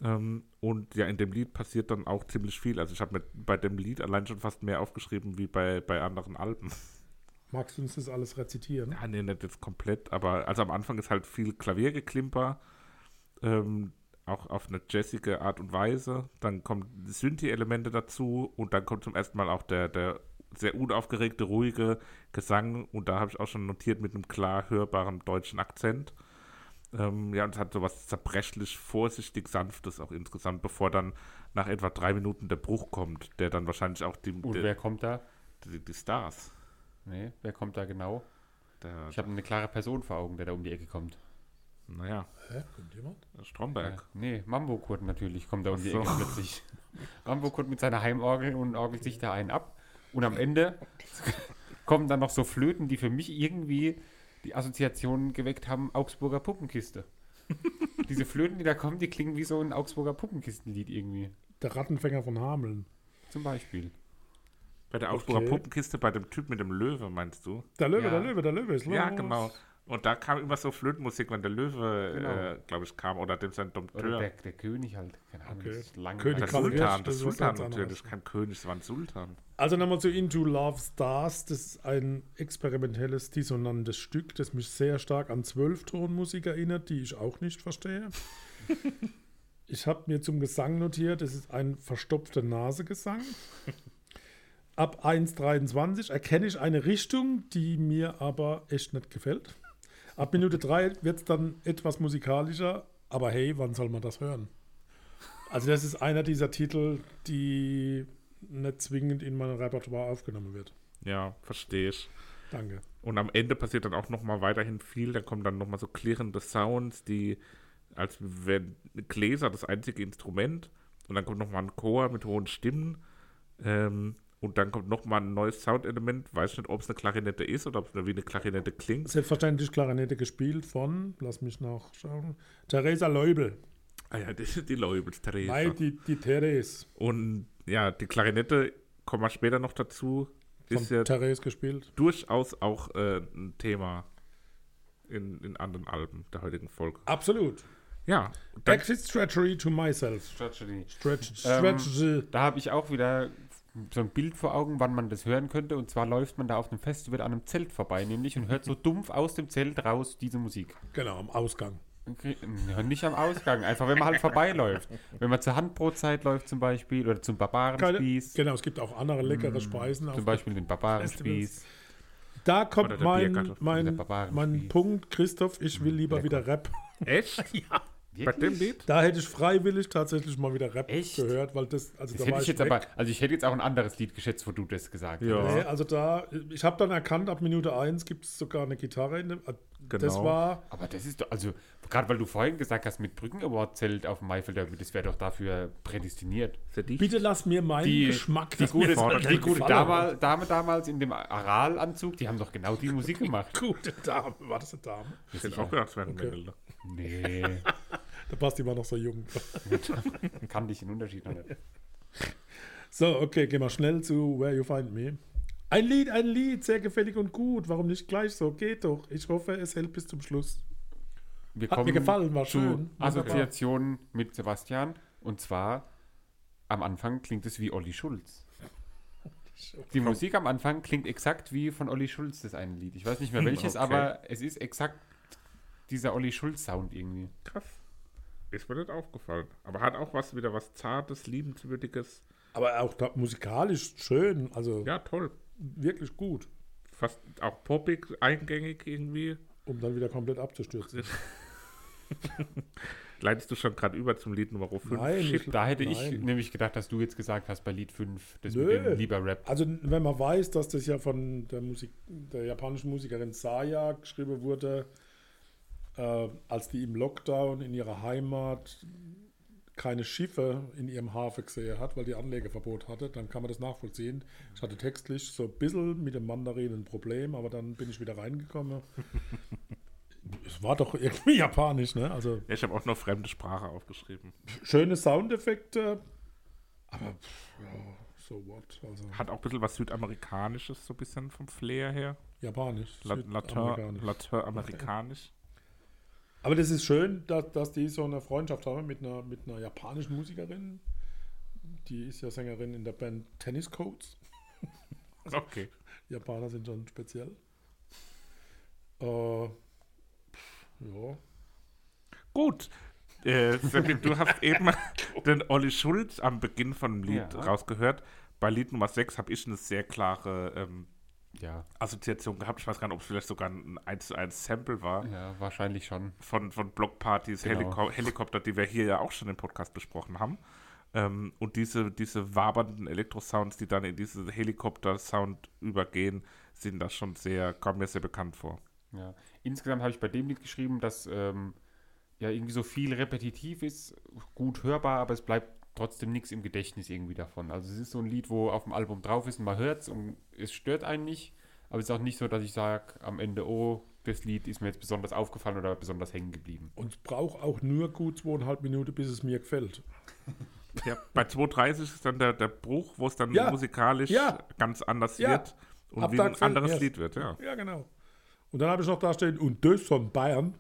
Ähm, und ja, in dem Lied passiert dann auch ziemlich viel. Also ich habe mir bei dem Lied allein schon fast mehr aufgeschrieben wie bei, bei anderen Alben. Magst du uns das alles rezitieren? Ja, nee, nicht jetzt komplett, aber also am Anfang ist halt viel Klaviergeklimper, ähm, auch auf eine jazzige Art und Weise. Dann kommen Synthi-Elemente dazu und dann kommt zum ersten Mal auch der, der sehr unaufgeregte, ruhige Gesang und da habe ich auch schon notiert mit einem klar hörbaren deutschen Akzent. Ähm, ja, und es hat so was zerbrechlich, vorsichtig, sanftes auch insgesamt, bevor dann nach etwa drei Minuten der Bruch kommt, der dann wahrscheinlich auch die, Und die, wer kommt da? die, die Stars. Nee, wer kommt da genau? Der, Ich habe eine klare Person vor Augen, der da um die Ecke kommt. naja, Hä? Kommt jemand? Stromberg. Ja, nee, Mambo-Kurt natürlich kommt da um die Ach so. Ecke plötzlich. Mambo-Kurt mit seiner Heimorgel und orgelt sich da einen ab. Und am Ende kommen dann noch so Flöten, die für mich irgendwie die Assoziationen geweckt haben, Augsburger Puppenkiste. Diese Flöten, die da kommen, die klingen wie so ein Augsburger Puppenkistenlied irgendwie. Der Rattenfänger von Hameln. Zum Beispiel. Bei der Augsburger Okay. Puppenkiste, bei dem Typ mit dem Löwe, meinst du? Der Löwe, Ja. der Löwe, der Löwe ist los. Ja, genau. Und da kam immer so Flötenmusik, wenn der Löwe, Genau. äh, glaube ich, kam. Oder dem sein Oder Dompteur. der, der König halt. Keine Ahnung, Okay. das ist lang. König Der Karl Sultan, Hirsch, der das ist was Sultan ganz anderes. natürlich, kein König, es war ein Sultan. Also nochmal zu Into Love Stars. Das ist ein experimentelles, dissonantes Stück, das mich sehr stark an Zwölftonmusik erinnert, die ich auch nicht verstehe. Ich habe mir zum Gesang notiert, es ist ein verstopfter Nasegesang. Ab eins Komma dreiundzwanzig erkenne ich eine Richtung, die mir aber echt nicht gefällt. Ab Minute drei wird es dann etwas musikalischer, aber hey, wann soll man das hören? Also das ist einer dieser Titel, die nicht zwingend in mein Repertoire aufgenommen wird. Ja, verstehe ich. Danke. Und am Ende passiert dann auch nochmal weiterhin viel. Da kommen dann nochmal so klirrende Sounds, die, als wenn Gläser das einzige Instrument. Und dann kommt nochmal ein Chor mit hohen Stimmen. Ähm, und dann kommt nochmal ein neues Soundelement. Weiß nicht, ob es eine Klarinette ist oder ob es nur wie eine Klarinette klingt. Selbstverständlich Klarinette gespielt von, lass mich nachschauen, Theresa Leubel. Ah ja, die, die Leubels, Theresa. Nein, die, die Therese. Und ja, die Klarinette, kommen wir später noch dazu, Von ist ja Therese gespielt. durchaus auch äh, ein Thema in, in anderen Alben der heutigen Folge. Absolut. Ja, dann, Exit Treachery to Myself. Strategy. Stretch, Ähm, stretch, Da habe ich auch wieder so ein Bild vor Augen, wann man das hören könnte. Und zwar läuft man da auf einem Festival an einem Zelt vorbei, nämlich, und hört so dumpf aus dem Zelt raus diese Musik. genau, am Ausgang. Okay, ja, nicht am Ausgang, einfach wenn man halt vorbeiläuft. Wenn man zur Handbrotzeit läuft zum Beispiel oder zum Keine, Barbarenspieß. genau, es gibt auch andere leckere Speisen. Zum auf- Beispiel den Barbarenspieß. Da Oder kommt der mein, Biergarten. Der mein, Barbarenspieß. mein Punkt, Christoph, ich will lieber lecker. wieder Rap. echt? Bei dem Lied? Da hätte ich freiwillig tatsächlich mal wieder Rap Echt? gehört, weil das, also Das da hätte war ich ich jetzt weg. aber, also ich hätte jetzt auch ein anderes Lied geschätzt, wo du das gesagt Ja. hast. Nee, also da, ich habe dann erkannt, ab Minute eins gibt es sogar eine Gitarre in dem. Das Genau. war, Aber das ist doch, also, gerade weil du vorhin gesagt hast, mit Brücken-Award-Zelt auf dem Maifeld, das wäre doch dafür prädestiniert. Für dich? bitte lass mir meinen Die, Geschmack. die das gute, mir voll die gute gefallen Dame, hat. Dame damals in dem Aral-Anzug, die haben doch genau die Musik gemacht. Gute Dame, war das eine Dame? Ich hätte auch gedacht, es wäre ein Okay. Mädel. Nee, Der Basti war noch so jung. kannte ich den Unterschied noch nicht. So, okay, gehen wir schnell zu Where You Find Me. Ein Lied, ein Lied, sehr gefällig und gut. Warum nicht gleich so? Geht doch. Ich hoffe, es hält bis zum Schluss. Wir Hat mir gefallen, war zu schön. Assoziationen mit Sebastian. Und zwar, am Anfang klingt es wie Olli Schulz. Die Musik am Anfang klingt exakt wie von Olli Schulz, das eine Lied. Ich weiß nicht mehr welches, Okay. aber es ist exakt dieser Olli Schulz-Sound irgendwie. Krass. Ist mir nicht aufgefallen. Aber hat auch was wieder was Zartes, Liebenswürdiges. Aber auch da, musikalisch schön, also Ja, toll. wirklich gut, Fast auch poppig, eingängig irgendwie. um dann wieder komplett abzustürzen. Leitest du schon gerade über zum Lied Nummer fünf? Nein, Shit. ich- Da hätte ich Nein. nämlich gedacht, dass du jetzt gesagt hast bei Lied fünf, das Nö. mit dem lieber Rap. Also wenn man weiß, dass das ja von der Musik, der japanischen Musikerin Saya geschrieben wurde, äh, als die im Lockdown in ihrer Heimat keine Schiffe in ihrem Hafen gesehen hat, weil die Anlegeverbot hatte, dann kann man das nachvollziehen. Ich hatte textlich so ein bisschen mit dem Mandarin ein Problem, aber dann bin ich wieder reingekommen. Es war doch irgendwie japanisch, ne? Also Ja, ich habe auch noch fremde Sprache aufgeschrieben. schöne Soundeffekte, aber pff, ja, so what? Also Hat auch ein bisschen was Südamerikanisches, so ein bisschen vom Flair her. japanisch, La- Latein, südamerikanisch. Lateinamerikanisch. Aber das ist schön, dass, dass die so eine Freundschaft haben mit einer, mit einer japanischen Musikerin. Die ist ja Sängerin in der Band Tennis Coats. Okay. Japaner sind schon speziell. Äh, ja. Gut. Äh, Sammy, du hast eben den Olli Schulz am Beginn von dem Lied Ja. rausgehört. Bei Lied Nummer sechs habe ich eine sehr klare ähm, Ja, Assoziation gehabt. Ich weiß gar nicht, ob es vielleicht sogar ein eins zu eins Sample war ja, wahrscheinlich schon. von, von Blockpartys, Genau. Heliko Helikopter, die wir hier ja auch schon im Podcast besprochen haben. Ähm, und diese, diese wabernden Elektrosounds, die dann in diese Helikopter-Sound übergehen, sind das schon sehr, kommen mir sehr bekannt vor. Ja. Insgesamt habe ich bei dem Lied geschrieben, dass ähm, ja irgendwie so viel repetitiv ist, gut hörbar, aber es bleibt trotzdem nichts im Gedächtnis irgendwie davon. Also es ist so ein Lied, wo auf dem Album drauf ist und man hört es und es stört einen nicht, aber es ist auch nicht so, dass ich sage am Ende, oh, das Lied ist mir jetzt besonders aufgefallen oder besonders hängen geblieben. Und es braucht auch nur gut zweieinhalb Minuten, bis es mir gefällt. Ja, bei zwei dreißig ist dann der, der Bruch, wo es dann Ja. musikalisch Ja. ganz anders Ja. wird und Ab wie da ein gefällt anderes mir's. Lied wird, ja. Ja, genau. Und dann habe ich noch da stehen, und das von Bayern.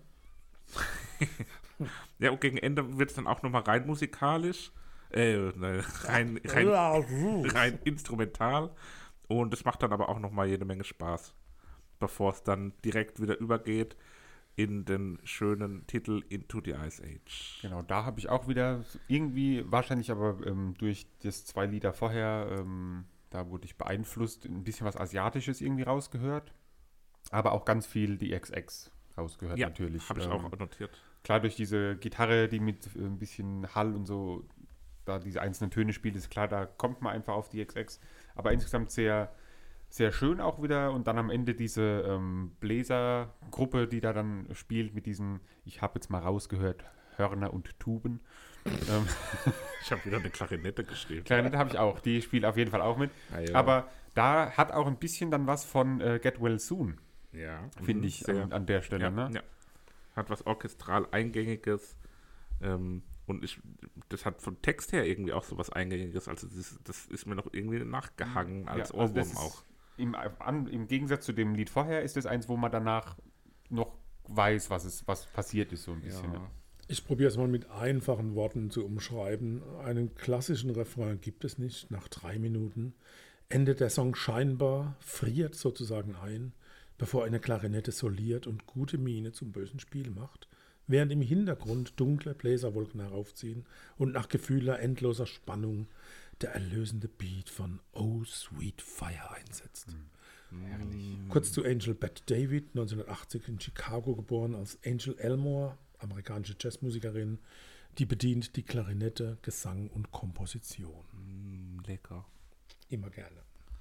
Ja, und gegen Ende wird es dann auch nochmal rein musikalisch, äh, ne, rein, rein, rein instrumental und es macht dann aber auch nochmal jede Menge Spaß, bevor es dann direkt wieder übergeht in den schönen Titel Into the Ice Age. Genau, da habe ich auch wieder irgendwie, wahrscheinlich aber ähm, durch das zwei Lieder vorher, ähm, da wurde ich beeinflusst, ein bisschen was Asiatisches irgendwie rausgehört, aber auch ganz viel die X X rausgehört Ja, natürlich. habe ich Ähm, auch notiert. Klar, durch diese Gitarre, die mit äh, ein bisschen Hall und so, da diese einzelnen Töne spielt, ist klar, da kommt man einfach auf die X X. Aber insgesamt sehr, sehr schön auch wieder. Und dann am Ende diese ähm, Bläsergruppe, die da dann spielt mit diesen, ich habe jetzt mal rausgehört, Hörner und Tuben. ähm, Ich habe wieder eine Klarinette geschrieben. Klarinette habe ich auch, die spielt auf jeden Fall auch mit. Ah, ja. Aber da hat auch ein bisschen dann was von äh, Get Well Soon, Ja, finde mhm, ich, sehr. an, an der Stelle. Ja, ne? ja. Hat was orchestral Eingängiges. Ähm, und ich, das hat vom Text her irgendwie auch so was Eingängiges. Also das ist, das ist mir noch irgendwie nachgehangen als Ja, also das Ohrwurm ist auch. Im, an, Im Gegensatz zu dem Lied vorher ist es eins, wo man danach noch weiß, was, es, was passiert ist, so ein bisschen. Ja. Ich probiere es mal mit einfachen Worten zu umschreiben. Einen klassischen Refrain gibt es nicht. Nach drei Minuten endet der Song scheinbar, friert sozusagen ein, bevor eine Klarinette soliert und gute Miene zum bösen Spiel macht, während im Hintergrund dunkle Bläserwolken heraufziehen und nach gefühler endloser Spannung der erlösende Beat von Oh Sweet Fire einsetzt. Kurz zu Angel Bette David, neunzehnhundertachtzig in Chicago geboren als Angel Elmore, amerikanische Jazzmusikerin, die bedient die Klarinette, Gesang und Komposition. Mm, lecker. Immer gerne.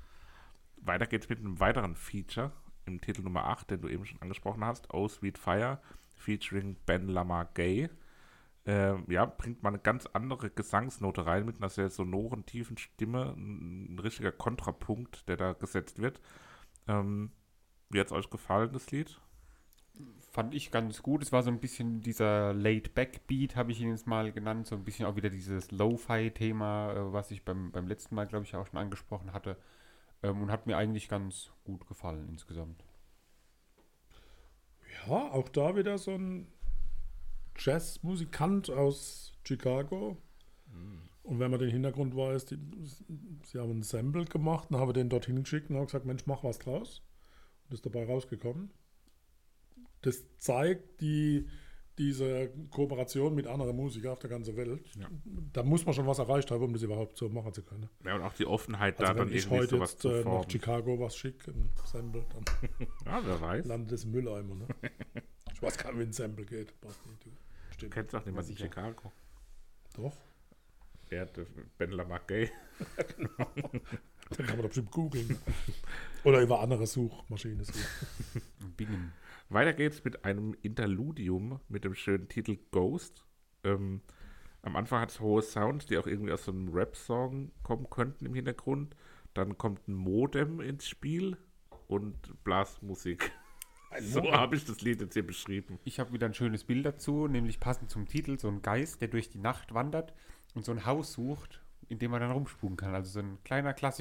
Weiter geht's mit einem weiteren Feature im Titel Nummer acht, den du eben schon angesprochen hast, Oh Sweet Fire, featuring Ben Lamar Gay. Ähm, ja, bringt mal eine ganz andere Gesangsnote rein mit einer sehr sonoren, tiefen Stimme. Ein, ein richtiger Kontrapunkt, der da gesetzt wird. Ähm, wie hat es euch gefallen, das Lied? Fand ich ganz gut. Es war so ein bisschen dieser Laid-Back-Beat, habe ich ihn jetzt mal genannt. So ein bisschen auch wieder dieses Lo-Fi-Thema, äh, was ich beim, beim letzten Mal, glaube ich, auch schon angesprochen hatte. Ähm, und hat mir eigentlich ganz gut gefallen insgesamt. Ja, auch da wieder so ein Jazzmusikant aus Chicago. Und wenn man den Hintergrund weiß, die, sie haben ein Sample gemacht und haben den dorthin geschickt und haben gesagt, Mensch, mach was draus. Und ist dabei rausgekommen. Das zeigt die, diese Kooperation mit anderen Musikern auf der ganzen Welt. Ja. Da muss man schon was erreicht haben, um das überhaupt so machen zu können. Ja, und auch die Offenheit, Also da wenn dann ich irgendwie heute sowas jetzt zu äh, nach formen. Chicago was schicke, ein Sample, dann Ja, wer weiß. landet es im Mülleimer. Ne? Ich weiß gar nicht, wie ein Sample geht. Passt nicht, du. Du Stimmt. kennst auch niemanden in Sicher. Chicago. Doch. Ja, der Ben Lamar Gay. Dann kann man doch bestimmt googeln. Oder über andere Suchmaschinen suchen. Bingen. Weiter geht's mit einem Interludium mit dem schönen Titel Ghost. Ähm, am Anfang hat es hohe Sounds, die auch irgendwie aus so einem Rap-Song kommen könnten im Hintergrund. Dann kommt ein Modem ins Spiel und Blasmusik. So habe ich das Lied jetzt hier beschrieben. Ich habe wieder ein schönes Bild dazu, nämlich passend zum Titel, so ein Geist, der durch die Nacht wandert und so ein Haus sucht, in dem man dann rumspuken kann. Also so ein kleiner klassischer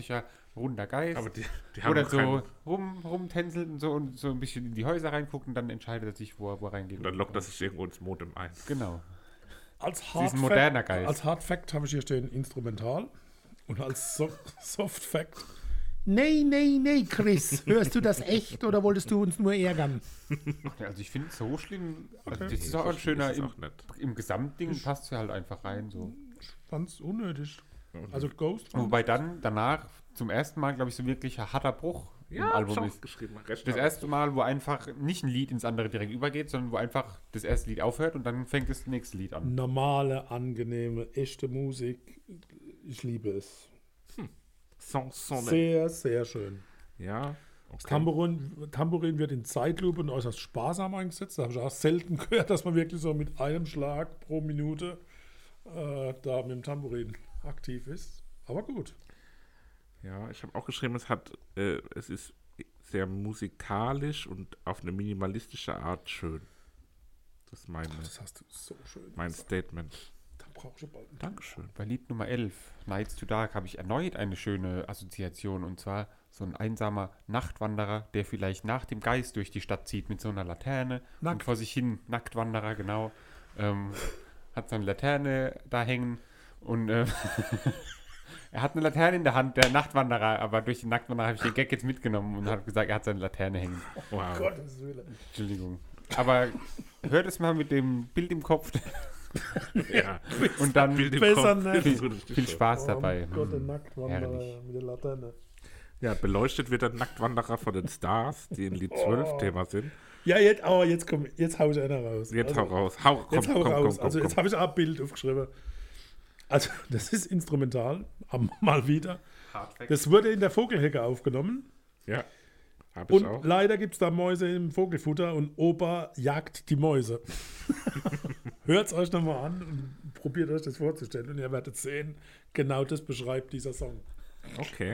runder Geist. Aber die, die haben Oder doch so keinen- rum, rumtänzelt und so und so ein bisschen in die Häuser reinguckt und dann entscheidet er sich, wo er, wo er reingeht. Und dann lockt er sich irgendwo ins Modem ein. Genau. Als Sie ist Hard ein moderner Fact, Geist. als Hard Fact habe ich hier stehen Instrumental. Und als so Soft Fact, Nee, nee, nee, Chris. Hörst du das echt oder wolltest du uns nur ärgern? Ja, also ich finde es so schlimm. Also Okay. das ist auch ein schöner, Ist es im, auch nicht. im Gesamtding passt ja halt einfach rein. So. fand's unnötig. Also Ghost. Wobei dann danach zum ersten Mal, glaube ich, so wirklich ein harter Bruch im Album schon ist. geschrieben. Recht Das habe erste Mal, wo einfach nicht ein Lied ins andere direkt übergeht, sondern wo einfach das erste Lied aufhört und dann fängt das nächste Lied an. Normale, angenehme, echte Musik. Ich liebe es. Sanson. Sehr, sehr schön. Ja. Das Okay. Tambourin, Tambourin wird in Zeitlupe und äußerst sparsam eingesetzt. Da habe ich auch selten gehört, dass man wirklich so mit einem Schlag pro Minute äh, da mit dem Tambourin aktiv ist. Aber gut. Ja, ich habe auch geschrieben, es hat, äh, es ist sehr musikalisch und auf eine minimalistische Art schön. Das ist meine, Das hast du so schön mein gesagt. Statement. Da brauche ich bald einen Dankeschön. Bei Lied Nummer elf, Nights to Dark, habe ich erneut eine schöne Assoziation und zwar so ein einsamer Nachtwanderer, der vielleicht nach dem Geist durch die Stadt zieht mit so einer Laterne und Nackt. vor sich hin, Nacktwanderer, genau, ähm, hat seine Laterne da hängen und äh, er hat eine Laterne in der Hand, der Nachtwanderer, aber durch den Nachtwanderer habe ich den Gag jetzt mitgenommen und habe gesagt, er hat seine Laterne hängen. Wow. Gottes Willen. Entschuldigung. Aber hört es mal mit dem Bild im Kopf Ja. und dann Bild im Besser Kopf. nicht. Das ist richtig viel so. Spaß dabei. Oh Gott, der Nacktwanderer Herrlich. mit der Laterne. Ja, beleuchtet wird der Nacktwanderer von den Stars, die in Lied zwölf Thema sind. Ja, jetzt, aber jetzt komm, jetzt hau ich einer raus. Jetzt also, hau raus. Hau, komm, Jetzt hau komm, raus. komm, also komm, jetzt habe ich auch ein Bild aufgeschrieben. Also das ist instrumental, am- mal wieder. Das wurde in der Vogelhecke aufgenommen. Ja, habe ich Und auch. leider gibt es da Mäuse im Vogelfutter und Opa jagt die Mäuse. Hört es euch nochmal an und probiert euch das vorzustellen und ihr werdet sehen, genau das beschreibt dieser Song. Okay.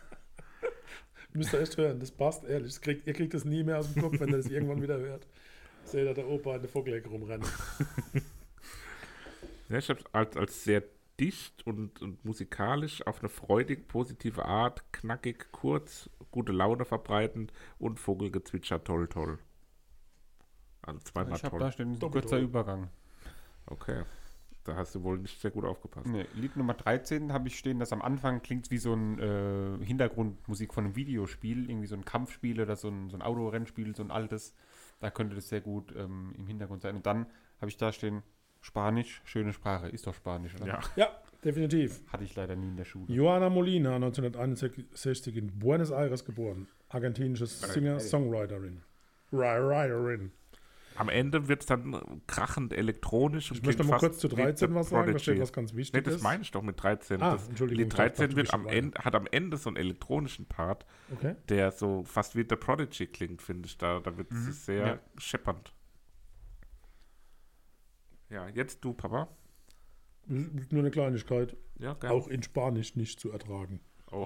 Müsst ihr echt hören, das passt ehrlich. Das kriegt, ihr kriegt das nie mehr aus dem Kopf, wenn ihr das irgendwann wieder hört. Seht ihr, der Opa in der Vogelhecke rumrennen. Ja, ich habe es als, als sehr dicht und, und musikalisch auf eine freudig positive Art, knackig, kurz, gute Laune verbreitend und Vogelgezwitscher, toll, toll. Also zweimal Ich habe toll. da stehen, ein Doppelt kurzer toll. Übergang. Okay. Da hast du wohl nicht sehr gut aufgepasst. Nee, Lied Nummer dreizehn habe ich stehen, das am Anfang klingt wie so ein äh, Hintergrundmusik von einem Videospiel, irgendwie so ein Kampfspiel oder so ein, so ein Autorennspiel, so ein altes. Da könnte das sehr gut ähm, im Hintergrund sein. Und dann habe ich da stehen, Spanisch, schöne Sprache. Ist doch Spanisch, oder? Ja. Ja, definitiv. Hatte ich leider nie in der Schule. Joana Molina, neunzehnhunderteinundsechzig in Buenos Aires geboren. Argentinische Singer, Songwriterin. Writerin. Am Ende wird es dann krachend elektronisch. Ich möchte noch mal kurz zu dreizehn was sagen, da steht was ganz Nee, Wichtiges. das meine ich doch mit dreizehn. Ah, das Entschuldigung, Lied ich dachte, dreizehn du wird bist am schon Ende, hat am Ende so einen elektronischen Part, Okay. der so fast wie The Prodigy klingt, finde ich. Da, da wird es sehr Ja. scheppernd. Ja, jetzt du, Papa. Nur eine Kleinigkeit. Ja, gerne. Auch in Spanisch nicht zu ertragen. Oh.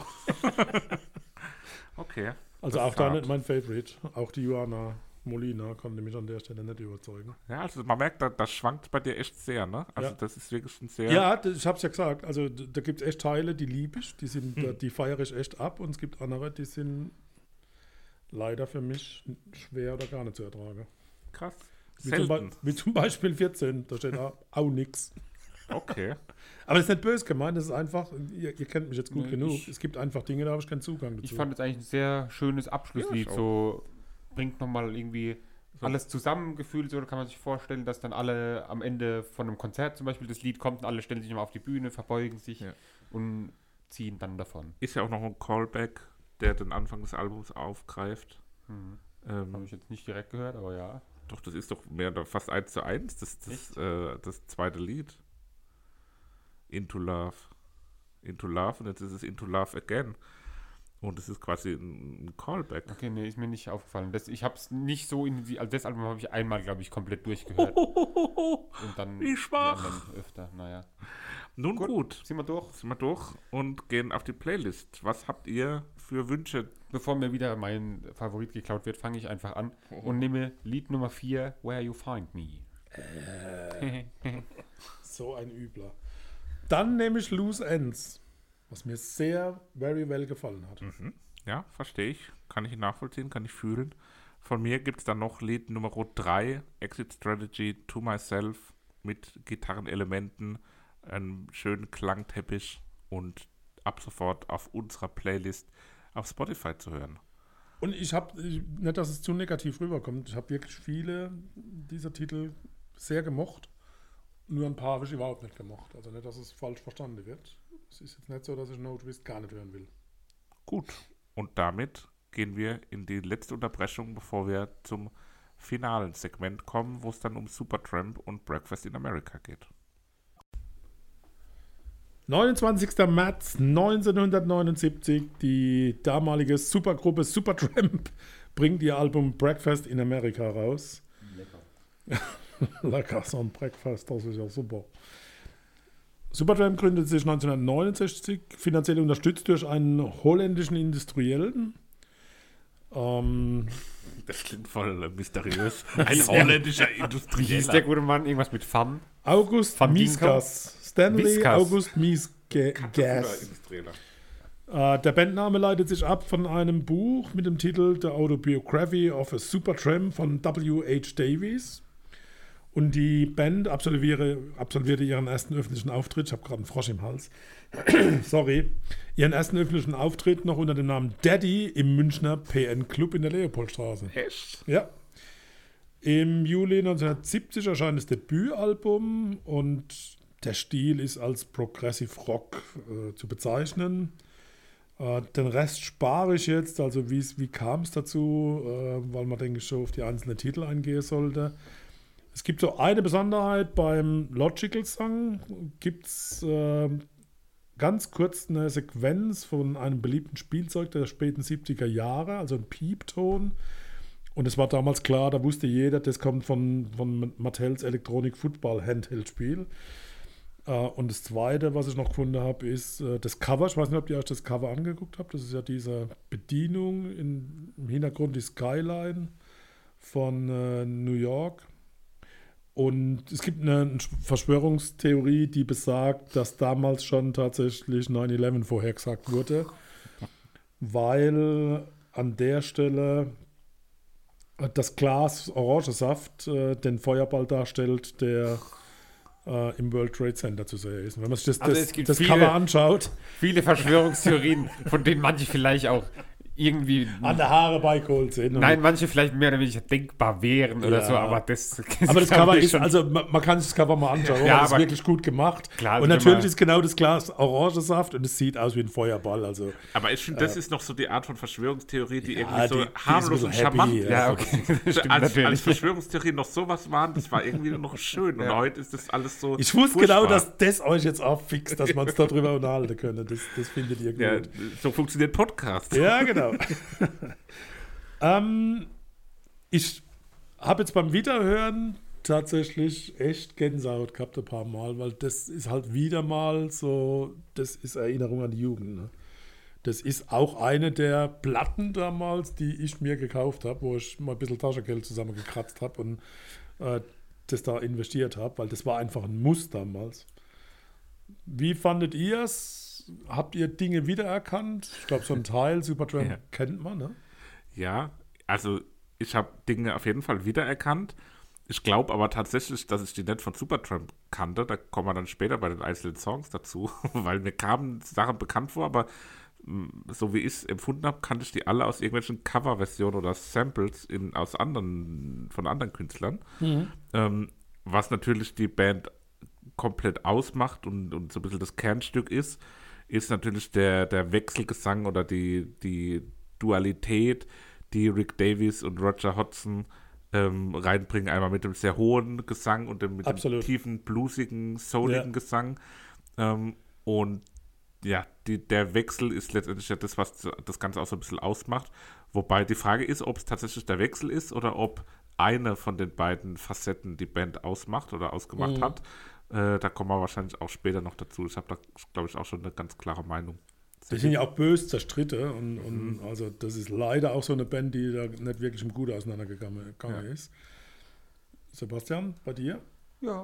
Okay. Also Das auch da Fahrt. nicht mein Favorite. Auch die Joana Molina konnte mich an der Stelle nicht überzeugen. Ja, also man merkt, da, das schwankt bei dir echt sehr, ne? Also Ja. das ist wirklich ein sehr... Ja, das, ich habe es ja gesagt. Also d- da gibt es echt Teile, die liebe ich. Die, sind, Hm. die feiere ich echt ab. Und es gibt andere, die sind leider für mich schwer oder gar nicht zu ertragen. Krass. Wie zum, Be- Selten. wie zum Beispiel vierzehn. Da steht auch, auch nix. Okay. Aber das ist nicht böse gemeint, das ist einfach, ihr, ihr kennt mich jetzt gut Nee, genug. ich- Es gibt einfach Dinge, da habe ich keinen Zugang dazu. Ich fand es eigentlich ein sehr schönes Abschlusslied. Ja, ich so bringt nochmal irgendwie alles zusammengefühlt. So da kann man sich vorstellen, dass dann alle am Ende von einem Konzert zum Beispiel das Lied kommt und alle stellen sich nochmal auf die Bühne, verbeugen sich Ja. und ziehen dann davon. Ist ja auch noch ein Callback, der den Anfang des Albums aufgreift. Mhm. Ähm, Habe ich jetzt nicht direkt gehört, aber ja. Doch, das ist doch mehr oder fast eins zu eins, das, das, äh, das zweite Lied. Into Love. Into Love und jetzt ist es Into Love Again. Und es ist quasi ein, ein Callback. Okay, nee, ist mir nicht aufgefallen. Das, ich habe es nicht so in die, also das Album habe ich einmal, glaube ich, komplett durchgehört. Und dann Wie die schwach. anderen öfter, naja. Nun Gut. gut, Sind wir durch? sind wir durch und gehen auf die Playlist. Was habt ihr für Wünsche? Bevor mir wieder mein Favorit geklaut wird, fange ich einfach an und nehme Lied Nummer vier, Where You Find Me. So ein Übler. Dann nehme ich Loose Ends. Was mir sehr, very well gefallen hat. Mhm. Ja, verstehe ich. Kann ich nachvollziehen, kann ich fühlen. Von mir gibt es dann noch Lied Nummer drei, Exit Strategy to Myself, mit Gitarrenelementen, einem schönen Klangteppich und ab sofort auf unserer Playlist auf Spotify zu hören. Und ich habe, nicht, dass es zu negativ rüberkommt, ich habe wirklich viele dieser Titel sehr gemocht. Nur ein paar habe ich überhaupt nicht gemocht. Also nicht, dass es falsch verstanden wird. Es ist jetzt nicht so, dass ich No Twist gar nicht hören will. Gut, und damit gehen wir in die letzte Unterbrechung, bevor wir zum finalen Segment kommen, wo es dann um Supertramp und Breakfast in America geht. neunundzwanzigster März neunzehnhundertneunundsiebzig, die damalige Supergruppe Supertramp bringt ihr Album Breakfast in America raus. Lecker. Lecker, so ein Breakfast, das ist ja super. Supertramp gründet sich neunzehnhundertneunundsechzig, finanziell unterstützt durch einen holländischen Industriellen. Ähm, Das klingt voll mysteriös. Ein holländischer Wie hieß der Industrieller. gute Mann? Irgendwas mit Fam? August Van Miesgas. Stanley Miesgas. August Miesgas. Industrieller. Äh, der Bandname leitet sich ab von einem Buch mit dem Titel The Autobiography of a Supertramp von W H Davies. Und die Band absolviere, absolvierte ihren ersten öffentlichen Auftritt, ich habe gerade einen Frosch im Hals, sorry, ihren ersten öffentlichen Auftritt noch unter dem Namen Daddy im Münchner P N Club in der Leopoldstraße. Echt? Ja. Im Juli neunzehnhundertsiebzig erscheint das Debütalbum und der Stil ist als Progressive Rock äh, zu bezeichnen. Äh, den Rest spare ich jetzt, also wie kam es dazu, äh, weil man, denke ich, schon auf die einzelnen Titel eingehen sollte. Es gibt so eine Besonderheit beim Logical Song, gibt es äh, ganz kurz eine Sequenz von einem beliebten Spielzeug der späten siebziger Jahre, also ein Piepton. Und es war damals klar, da wusste jeder, das kommt von, von Mattels Electronic Football Handheld-Spiel. Äh, und das Zweite, was ich noch gefunden habe, ist äh, das Cover. Ich weiß nicht, ob ihr euch das Cover angeguckt habt. Das ist ja diese Bedienung, in, im Hintergrund die Skyline von äh, New York. Und es gibt eine Verschwörungstheorie, die besagt, dass damals schon tatsächlich neun elf vorhergesagt wurde, weil an der Stelle das Glas Orangensaft äh, den Feuerball darstellt, der äh, im World Trade Center zu sehen ist. Und wenn man sich das, Also das, es gibt das viele- Cover anschaut, Viele Verschwörungstheorien, von denen manche vielleicht auch irgendwie. an der Haare beigeholt sind. Nein, manche vielleicht mehr oder weniger denkbar wären oder Ja. so, aber das. Aber das kann Cover ich ist, schon- also man, man kann sich das Cover mal anschauen, Ja, weil das ist aber- wirklich gut gemacht. Klar, und wenn natürlich man- ist genau das Glas Orangensaft und es sieht aus wie ein Feuerball. Also Aber ich finde, das ist noch so die Art von Verschwörungstheorie, die Ja, irgendwie so die- die ist ein harmlos bisschen und happy, charmant ja. Ja, okay. Das stimmt als, als natürlich. Verschwörungstheorien noch sowas waren, das war irgendwie noch schön. Und Ja. heute ist das alles so. ich wusste furchtbar. genau, dass das euch jetzt auffixt, dass man es darüber unterhalten können. Das, das findet ihr gut. Ja, so funktioniert Podcast. Ja, genau. ähm, ich habe jetzt beim Wiederhören tatsächlich echt Gänsehaut gehabt ein paar Mal, weil das ist halt wieder mal so, das ist Erinnerung an die Jugend. Ne? Das ist auch eine der Platten damals, die ich mir gekauft habe, wo ich mal ein bisschen Taschengeld zusammengekratzt habe und äh, das da investiert habe, weil das war einfach ein Muss damals. Wie fandet ihr es? Habt ihr Dinge wiedererkannt? Ich glaube, so ein Teil Supertramp Ja. kennt man, ne? Ja, also ich habe Dinge auf jeden Fall wiedererkannt. Ich glaube aber tatsächlich, dass ich die nicht von Supertramp kannte. Da kommen wir dann später bei den einzelnen Songs dazu, weil mir kamen Sachen bekannt vor, aber mh, so wie ich es empfunden habe, kannte ich die alle aus irgendwelchen Coverversionen oder Samples in, aus anderen, von anderen Künstlern. Ähm, was natürlich die Band komplett ausmacht und, und so ein bisschen das Kernstück ist, ist natürlich der, der Wechselgesang oder die, die Dualität, die Rick Davies und Roger Hodgson ähm, reinbringen. Einmal mit dem sehr hohen Gesang und dem, mit Absolut. dem tiefen, bluesigen, souligen Ja. Gesang. Ähm, und ja, die, der Wechsel ist letztendlich ja das, was das Ganze auch so ein bisschen ausmacht. Wobei die Frage ist, ob es tatsächlich der Wechsel ist oder ob eine von den beiden Facetten die Band ausmacht oder ausgemacht Mhm. hat. Äh, da kommen wir wahrscheinlich auch später noch dazu. Ich habe da, glaube ich, auch schon eine ganz klare Meinung. Die sind ja auch bös zerstritten und, und also das ist leider auch so eine Band, die da nicht wirklich im Gute auseinandergegangen gegangen Ja. ist. Sebastian, bei dir? Ja.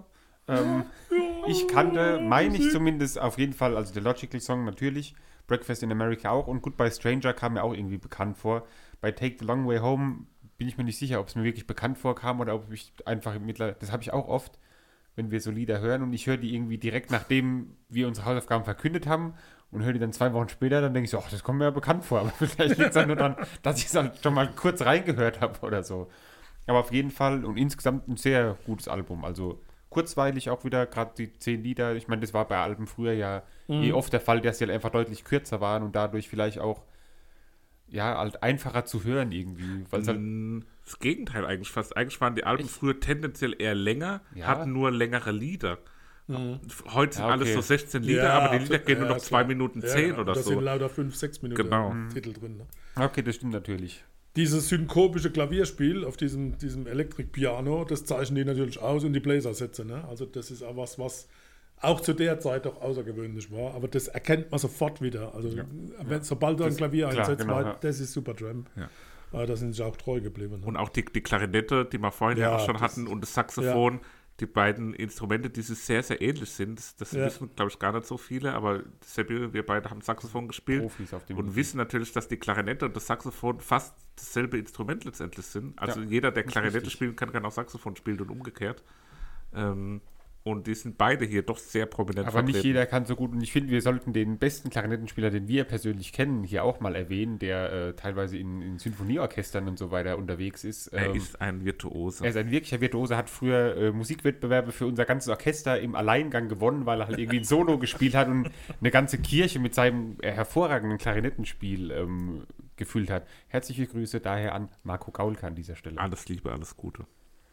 Ähm, ich kannte, meine ich zumindest, auf jeden Fall, also der Logical Song natürlich, Breakfast in America auch und Goodbye Stranger kam mir auch irgendwie bekannt vor. Bei Take the Long Way Home bin ich mir nicht sicher, ob es mir wirklich bekannt vorkam oder ob ich einfach mittlerweile, das habe ich auch oft, wenn wir so Lieder hören und ich höre die irgendwie direkt nachdem wir unsere Hausaufgaben verkündet haben und höre die dann zwei Wochen später, dann denke ich so, ach, das kommt mir ja bekannt vor, aber vielleicht liegt es dann nur daran, dass ich es halt schon mal kurz reingehört habe oder so. Aber auf jeden Fall und insgesamt ein sehr gutes Album, also kurzweilig auch wieder, gerade die zehn Lieder, ich meine, das war bei Alben früher ja mhm. eh oft der Fall, dass sie halt einfach deutlich kürzer waren und dadurch vielleicht auch ja, halt einfacher zu hören irgendwie. Weil's halt das Gegenteil eigentlich fast. Eigentlich waren die Alben echt? früher tendenziell eher länger, ja. hatten nur längere Lieder. Mhm. Heute sind ja, okay. alles so sechzehn Lieder, ja, aber die Lieder gehen ja, nur noch zwei Minuten zehn ja, oder das so. Da sind lauter fünf, sechs Minuten genau. Titel drin. Ne? Okay, das stimmt natürlich. Dieses synkopische Klavierspiel auf diesem, diesem Elektrik-Piano, das zeichnen die natürlich aus und die Bläsersätze. Ne? Also das ist auch was, was auch zu der Zeit doch außergewöhnlich war. Aber das erkennt man sofort wieder. Also ja. wenn, ja. sobald du ein Klavier klar, einsetzt, genau, war, ja. das ist Supertramp. Ja. Da sind sie auch treu geblieben. Ne? Und auch die, die Klarinette, die wir vorhin ja, ja auch schon hatten, und das Saxophon, ja. die beiden Instrumente, die sehr, sehr ähnlich sind. Das, das ja. wissen, glaube ich, gar nicht so viele, aber Seppi, wir beide haben Saxophon gespielt Profis auf dem und Musik. Wissen natürlich, dass die Klarinette und das Saxophon fast dasselbe Instrument letztendlich sind. Also ja, jeder, der Klarinette richtig. spielen kann, kann auch Saxophon spielen und umgekehrt. Ähm, Und die sind beide hier doch sehr prominent Aber vertreten. nicht jeder kann so gut. Und ich finde, wir sollten den besten Klarinettenspieler, den wir persönlich kennen, hier auch mal erwähnen, der äh, teilweise in, in Sinfonieorchestern und so weiter unterwegs ist. Er ähm, ist ein Virtuose. Er ist ein wirklicher Virtuose, hat früher äh, Musikwettbewerbe für unser ganzes Orchester im Alleingang gewonnen, weil er halt irgendwie ein Solo gespielt hat und eine ganze Kirche mit seinem äh, hervorragenden Klarinettenspiel ähm, gefüllt hat. Herzliche Grüße daher an Marco Gaulke an dieser Stelle. Alles Liebe, alles Gute.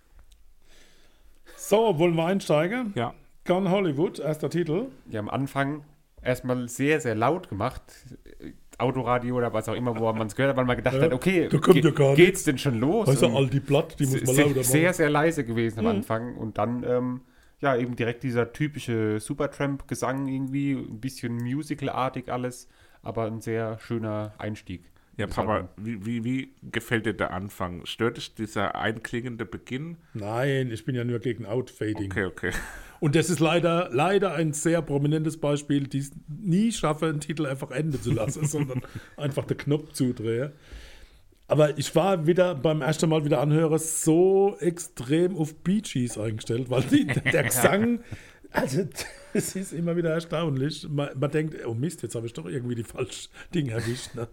So, wollen wir einsteigen? Ja. Gone Hollywood, erster Titel. Ja, am Anfang erstmal sehr, sehr laut gemacht. Autoradio oder was auch immer, wo man es gehört hat, weil man gedacht ja, hat, okay, ge- ja geht's denn schon los? Also all die Blatt, die muss man sehr, lauter machen. Sehr, sehr leise gewesen am mhm. Anfang. Und dann, ähm, ja, eben direkt dieser typische Supertramp-Gesang irgendwie, ein bisschen musical-artig alles, aber ein sehr schöner Einstieg. Ja, Papa, wie, wie, wie gefällt dir der Anfang? Stört dich dieser einklingende Beginn? Nein, ich bin ja nur gegen Outfading. Okay, okay. Und das ist leider, leider ein sehr prominentes Beispiel, die es nie schaffe, einen Titel einfach enden zu lassen, sondern einfach den Knopf zudrehe. Aber ich war wieder beim ersten Mal wieder anhören so extrem auf Bee Gees eingestellt, weil die, der Gesang, also es ist immer wieder erstaunlich. Man, man denkt, oh Mist, jetzt habe ich doch irgendwie die falschen Dinge erwischt. Ne?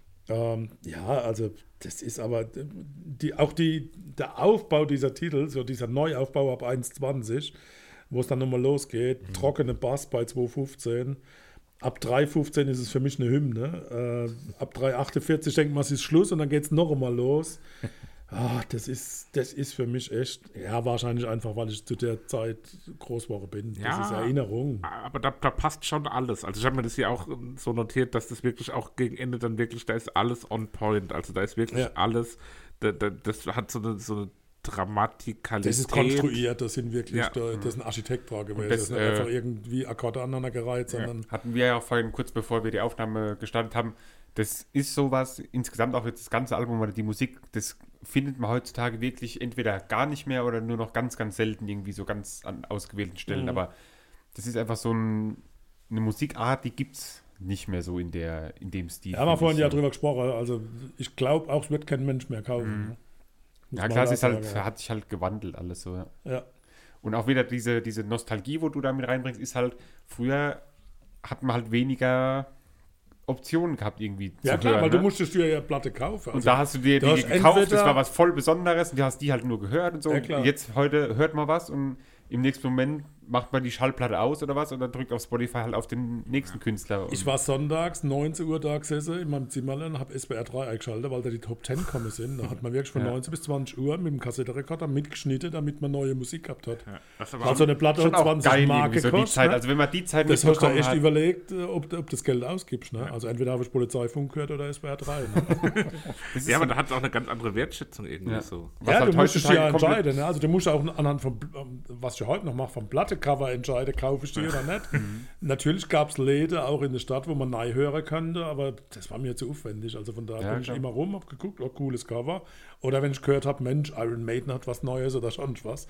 Ähm, ja, also das ist aber die, auch die, der Aufbau dieser Titel, so dieser Neuaufbau ab eins zwanzig, wo es dann nochmal losgeht, mhm. trockene Bass bei zwei fünfzehn. Ab drei fünfzehn ist es für mich eine Hymne. Äh, ab drei achtundvierzig denkt man, es ist Schluss und dann geht es noch einmal los. Ah, das ist, das ist für mich echt, ja, wahrscheinlich einfach, weil ich zu der Zeit Großwoche bin. Das ja, ist Erinnerung. Aber da, da passt schon alles. Also ich habe mir das hier auch so notiert, dass das wirklich auch gegen Ende dann wirklich, da ist alles on point. Also da ist wirklich ja. alles, da, da, das hat so eine, so eine Dramatikalität. Das ist konstruiert, das sind wirklich, ja. da, das ist ein Architekt dran gewesen. Das, das ist nicht äh, einfach irgendwie Akkorde aneinandergereiht, sondern... Ja. Hatten wir ja auch vorhin, kurz bevor wir die Aufnahme gestartet haben, das ist sowas, insgesamt auch jetzt das ganze Album oder die Musik, das findet man heutzutage wirklich entweder gar nicht mehr oder nur noch ganz, ganz selten irgendwie so ganz an ausgewählten Stellen. Mhm. Aber das ist einfach so ein, eine Musikart, die gibt es nicht mehr so in, der, in dem Stil. Ja, haben wir vorhin ja drüber gesprochen. Also ich glaube auch, es wird kein Mensch mehr kaufen. Mhm. Ja klar, es ist halt, sagen, ja. hat sich halt gewandelt alles so. Ja. ja. Und auch wieder diese, diese Nostalgie, wo du da mit reinbringst, ist halt, früher hat man halt weniger Optionen gehabt irgendwie ja, zu klar, hören. weil ne? du musstest dir ja Platte kaufen. Also und da hast du dir du die gekauft, das war was voll Besonderes und du hast die halt nur gehört und so. Ja, jetzt, heute hört man was und im nächsten Moment macht man die Schallplatte aus oder was und dann drückt auf Spotify halt auf den nächsten Künstler. Ich war sonntags, neunzehn Uhr da gesessen in meinem Zimmerlein und habe S W R drei eingeschaltet, weil da die Top zehn gekommen sind. Da hat man wirklich von ja. neunzehn bis zwanzig Uhr mit dem Kassettenrekorder mitgeschnitten, damit man neue Musik gehabt hat. Ja, das war also eine Platte hat zwanzig Mark gekostet. So ne? Also wenn man die Zeit das hast du echt hat, überlegt, ob, ob das Geld ausgibst. Ne? Ja. Also entweder habe ich Polizeifunk gehört oder S W R drei. Ne? ja, aber da hat es auch eine ganz andere Wertschätzung irgendwie ja. so. Was ja, halt du musst dich ja entscheiden. Ne? Also du musst auch anhand von, was ich heute noch mache, vom Plattecover entscheiden, kaufe ich die oder nicht. Mhm. Natürlich gab es Läden auch in der Stadt, wo man neu hören könnte, aber das war mir zu aufwendig. Also von daher ja, bin klar. ich immer rum, habe geguckt, oh, cooles Cover. Oder wenn ich gehört habe, Mensch, Iron Maiden hat was Neues oder sonst was.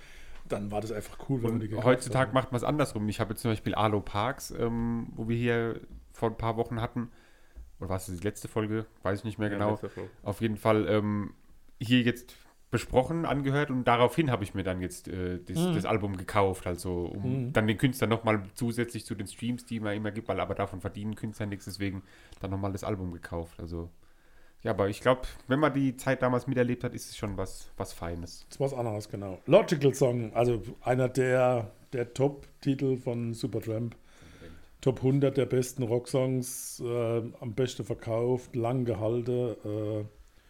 dann war das einfach cool, wenn man die Und gekauft heutzutage hat. macht man es andersrum. Ich habe jetzt zum Beispiel Arlo Parks, ähm, wo wir hier vor ein paar Wochen hatten. Oder war es die letzte Folge? Weiß ich nicht mehr genau. Auf jeden Fall ähm, hier jetzt besprochen, angehört und daraufhin habe ich mir dann jetzt äh, das, Mhm. das Album gekauft, also um Mhm. dann den Künstler nochmal zusätzlich zu den Streams, die man immer gibt, weil aber davon verdienen Künstler nichts, deswegen dann nochmal das Album gekauft. Also ja, aber ich glaube, wenn man die Zeit damals miterlebt hat, ist es schon was, was Feines. Das ist was anderes, genau. Logical Song, also einer der, der Top-Titel von Supertramp. Top hundert der besten Rocksongs, äh, am besten verkauft, lang gehalten. Äh,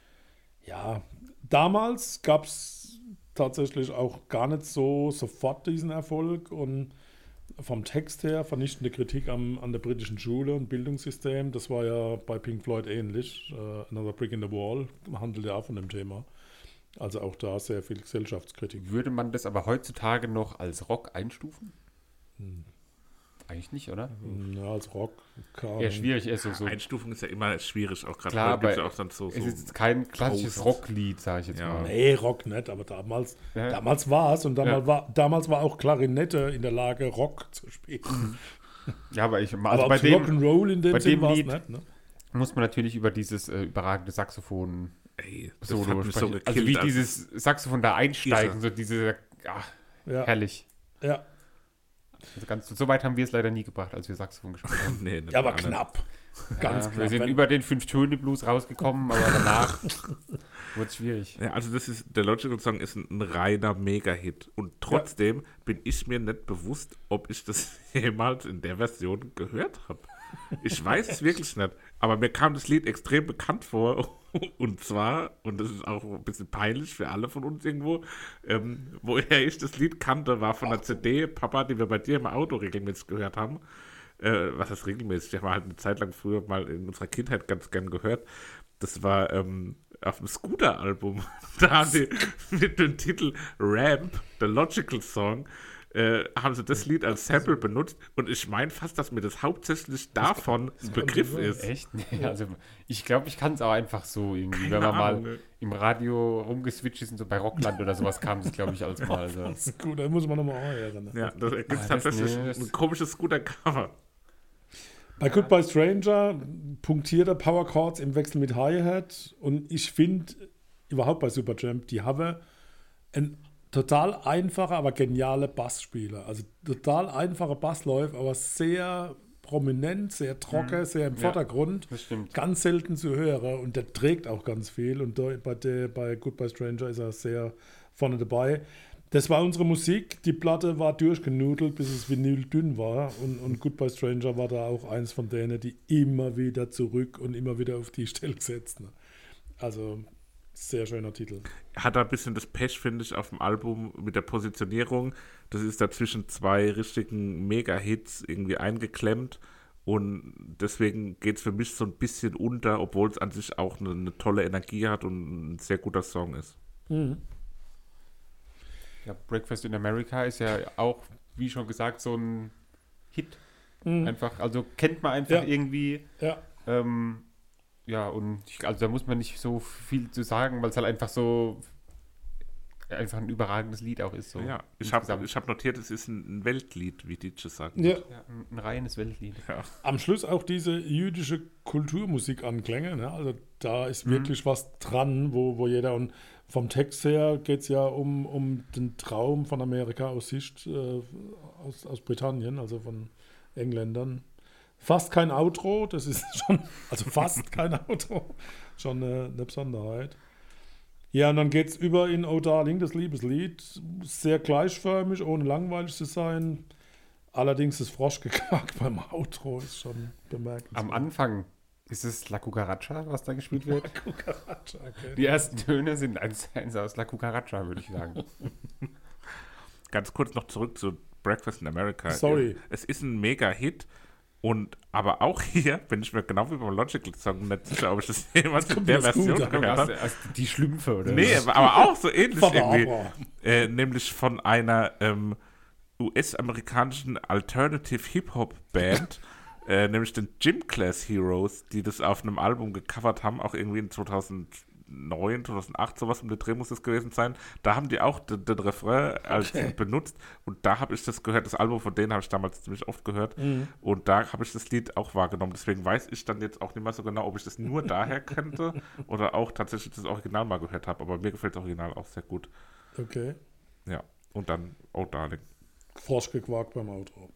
ja, damals gab es tatsächlich auch gar nicht so sofort diesen Erfolg und vom Text her vernichtende Kritik am, an der britischen Schule und Bildungssystem. Das war ja bei Pink Floyd ähnlich. Äh, Another Brick in the Wall handelt ja auch von dem Thema. Also auch da sehr viel Gesellschaftskritik. Würde man das aber heutzutage noch als Rock einstufen? Hm. Eigentlich nicht, oder? Ja, als Rock. Keine Eher Ahnung. schwierig, eher so. so. Einstufung ist ja immer schwierig, auch gerade Klar, heute gibt's aber ja auch dann so, Es so ist jetzt kein klassisches Post. Rocklied, sage ich jetzt Ja. mal. Nee, Rock nicht, aber damals, Ja. damals war es und damals, Ja. war, damals war auch Klarinette in der Lage, Rock zu spielen. Ja, aber ich, also aber bei ob's dem Rock'n'Roll in dem bei Sinn dem war es Lied- nicht. Ne? muss man natürlich über dieses äh, überragende Saxophon ey, das Solo hat mich so sprechen. gekillt. Also wie als- dieses Saxophon da einsteigen, Irre. so diese, ah, Ja, herrlich. ja. Also ganz, so weit haben wir es leider nie gebracht, als wir Saxophon gespielt haben. nee, nicht ja, aber alle. knapp. Ganz ja, knapp. wir sind Wenn- über den Fünf-Töne-Blues rausgekommen, aber danach wurde es schwierig. Ja, also das ist, der Logical Song ist ein, ein reiner Mega-Hit. Und trotzdem bin ich mir nicht bewusst, ob ich das jemals in der Version gehört habe. Ich weiß es wirklich nicht. Aber mir kam das Lied extrem bekannt vor. Und zwar, und das ist auch ein bisschen peinlich für alle von uns irgendwo, ähm, woher ich das Lied kannte, war von der C D, Papa, die wir bei dir im Auto regelmäßig gehört haben. Äh, was heißt regelmäßig? Ich habe halt eine Zeit lang früher mal in unserer Kindheit ganz gern gehört. Das war ähm, auf dem Scooter-Album. Da haben sie mit dem Titel Ramp, The Logical Song, äh, haben sie das Lied als Sample benutzt. Und ich meine fast, dass mir das hauptsächlich davon ein Begriff sein. ist. Echt? Nee, also ich glaube, ich kann es auch einfach so irgendwie, Keine wenn man Ahnung, mal ne? im Radio rumgeswitcht ist und so bei Rockland oder sowas kam es, glaube ich, als mal. Also. Das ist gut, da muss man nochmal anhören. Ne? Ja, da gibt es Ah, das- tatsächlich nee, das- ein komisches Scooter-Cover. Bei Goodbye Stranger punktiert er Power Chords im Wechsel mit Hi-Hat und ich finde überhaupt bei Supertramp, die haben ein total einfacher, aber geniale Bassspieler. Also total einfache Bassläufe, aber sehr prominent, sehr trocken, sehr im Ja. Vordergrund. Das stimmt. Ganz selten zu hören und der trägt auch ganz viel und da, bei, der, bei Goodbye Stranger ist er sehr vorne dabei. Das war unsere Musik, die Platte war durchgenudelt, bis es Vinyl dünn war und, und Goodbye Stranger war da auch eins von denen, die immer wieder zurück und immer wieder auf die Stelle gesetzt. Ne? Also sehr schöner Titel. Hat da ein bisschen das Pech, finde ich, auf dem Album mit der Positionierung. Das ist da zwischen zwei richtigen Mega-Hits irgendwie eingeklemmt. Und deswegen geht es für mich so ein bisschen unter, obwohl es an sich auch eine, eine tolle Energie hat und ein sehr guter Song ist. Mhm. Ja, Breakfast in America ist ja auch, wie schon gesagt, so ein Hit. Mhm. Einfach, also kennt man einfach Ja. irgendwie. Ja. Ähm, ja, und ich, also da muss man nicht so viel zu sagen, weil es halt einfach so einfach ein überragendes Lied auch ist. So Ja, ich habe insgesamt. ich hab notiert, es ist ein Weltlied, wie Ditsche sagen. Ja. Ja, ein, ein reines Weltlied. Ja. Am Schluss auch diese jüdische Kulturmusik-Anklänge. Ne? Also da ist Mhm. wirklich was dran, wo, wo jeder und vom Text her geht es ja um, um den Traum von Amerika aus Sicht äh, aus, aus Britannien, also von Engländern. Fast kein Outro, das ist schon, also fast kein Outro, schon eine, eine Besonderheit. Ja, und dann geht es über in Oh Darling, das Liebeslied, sehr gleichförmig, ohne langweilig zu sein. Allerdings das Froschgequack beim Outro ist schon bemerkenswert. Am Anfang ist es La Cucaracha, was da gespielt wird. Cucaracha, okay. Die ersten Töne sind eins zu eins aus La Cucaracha, würde ich sagen. Ganz kurz noch zurück zu Breakfast in America. Sorry. Es ist ein Mega-Hit. Und aber auch hier bin ich mir genau wie beim Logical Song nicht sicher, ob ich das jemals in kommt der mir das gut Version an. gehört Also, habe. also die Schlümpfe, oder? Nee, was? aber auch so ähnlich Vater irgendwie. Abraham. Äh, nämlich von einer ähm, U S-amerikanischen Alternative-Hip-Hop-Band, äh, nämlich den Gym Class Heroes, die das auf einem Album gecovert haben, auch irgendwie in zweitausend zweitausendneun, zweitausendacht, sowas um den Dreh muss es gewesen sein. Da haben die auch den, den Refrain als Okay. benutzt und da habe ich das gehört. Das Album von denen habe ich damals ziemlich oft gehört Mhm. und da habe ich das Lied auch wahrgenommen. Deswegen weiß ich dann jetzt auch nicht mehr so genau, ob ich das nur daher kannte oder auch tatsächlich das Original mal gehört habe. Aber mir gefällt das Original auch sehr gut. Okay. Ja, und dann Oh Darling. Frosch gequakt beim Outro.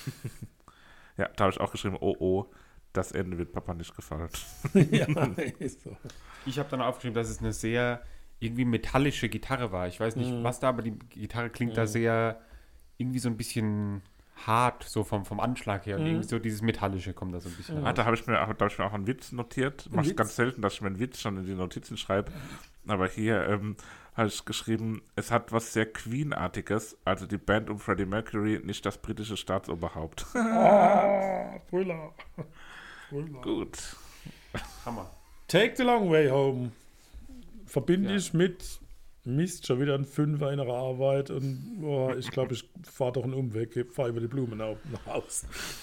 Ja, da habe ich auch geschrieben, oh oh, das Ende wird Papa nicht gefallen. Ja, ist so. Ich habe dann aufgeschrieben, dass es eine sehr irgendwie metallische Gitarre war. Ich weiß nicht, Mhm. was da, aber die Gitarre klingt da sehr irgendwie so ein bisschen hart, so vom, vom Anschlag her. Und Mhm. irgendwie so dieses Metallische kommt da so ein bisschen Ah, raus. da habe ich, mir- da hab ich mir auch einen Witz notiert. Mach ich Witz? ganz selten, dass ich mir einen Witz schon in die Notizen schreibe. Aber hier ähm, habe ich geschrieben, es hat was sehr Queen-artiges, also die Band um Freddie Mercury, nicht das britische Staatsoberhaupt. Ah, Thriller. Thriller. Gut. Hammer. Take the Long Way Home. Verbinde Ja. ich mit Mist, schon wieder ein Fünfer in der Arbeit und oh, ich glaube, ich fahre doch einen Umweg, fahre über die Blumen auf, nach Haus.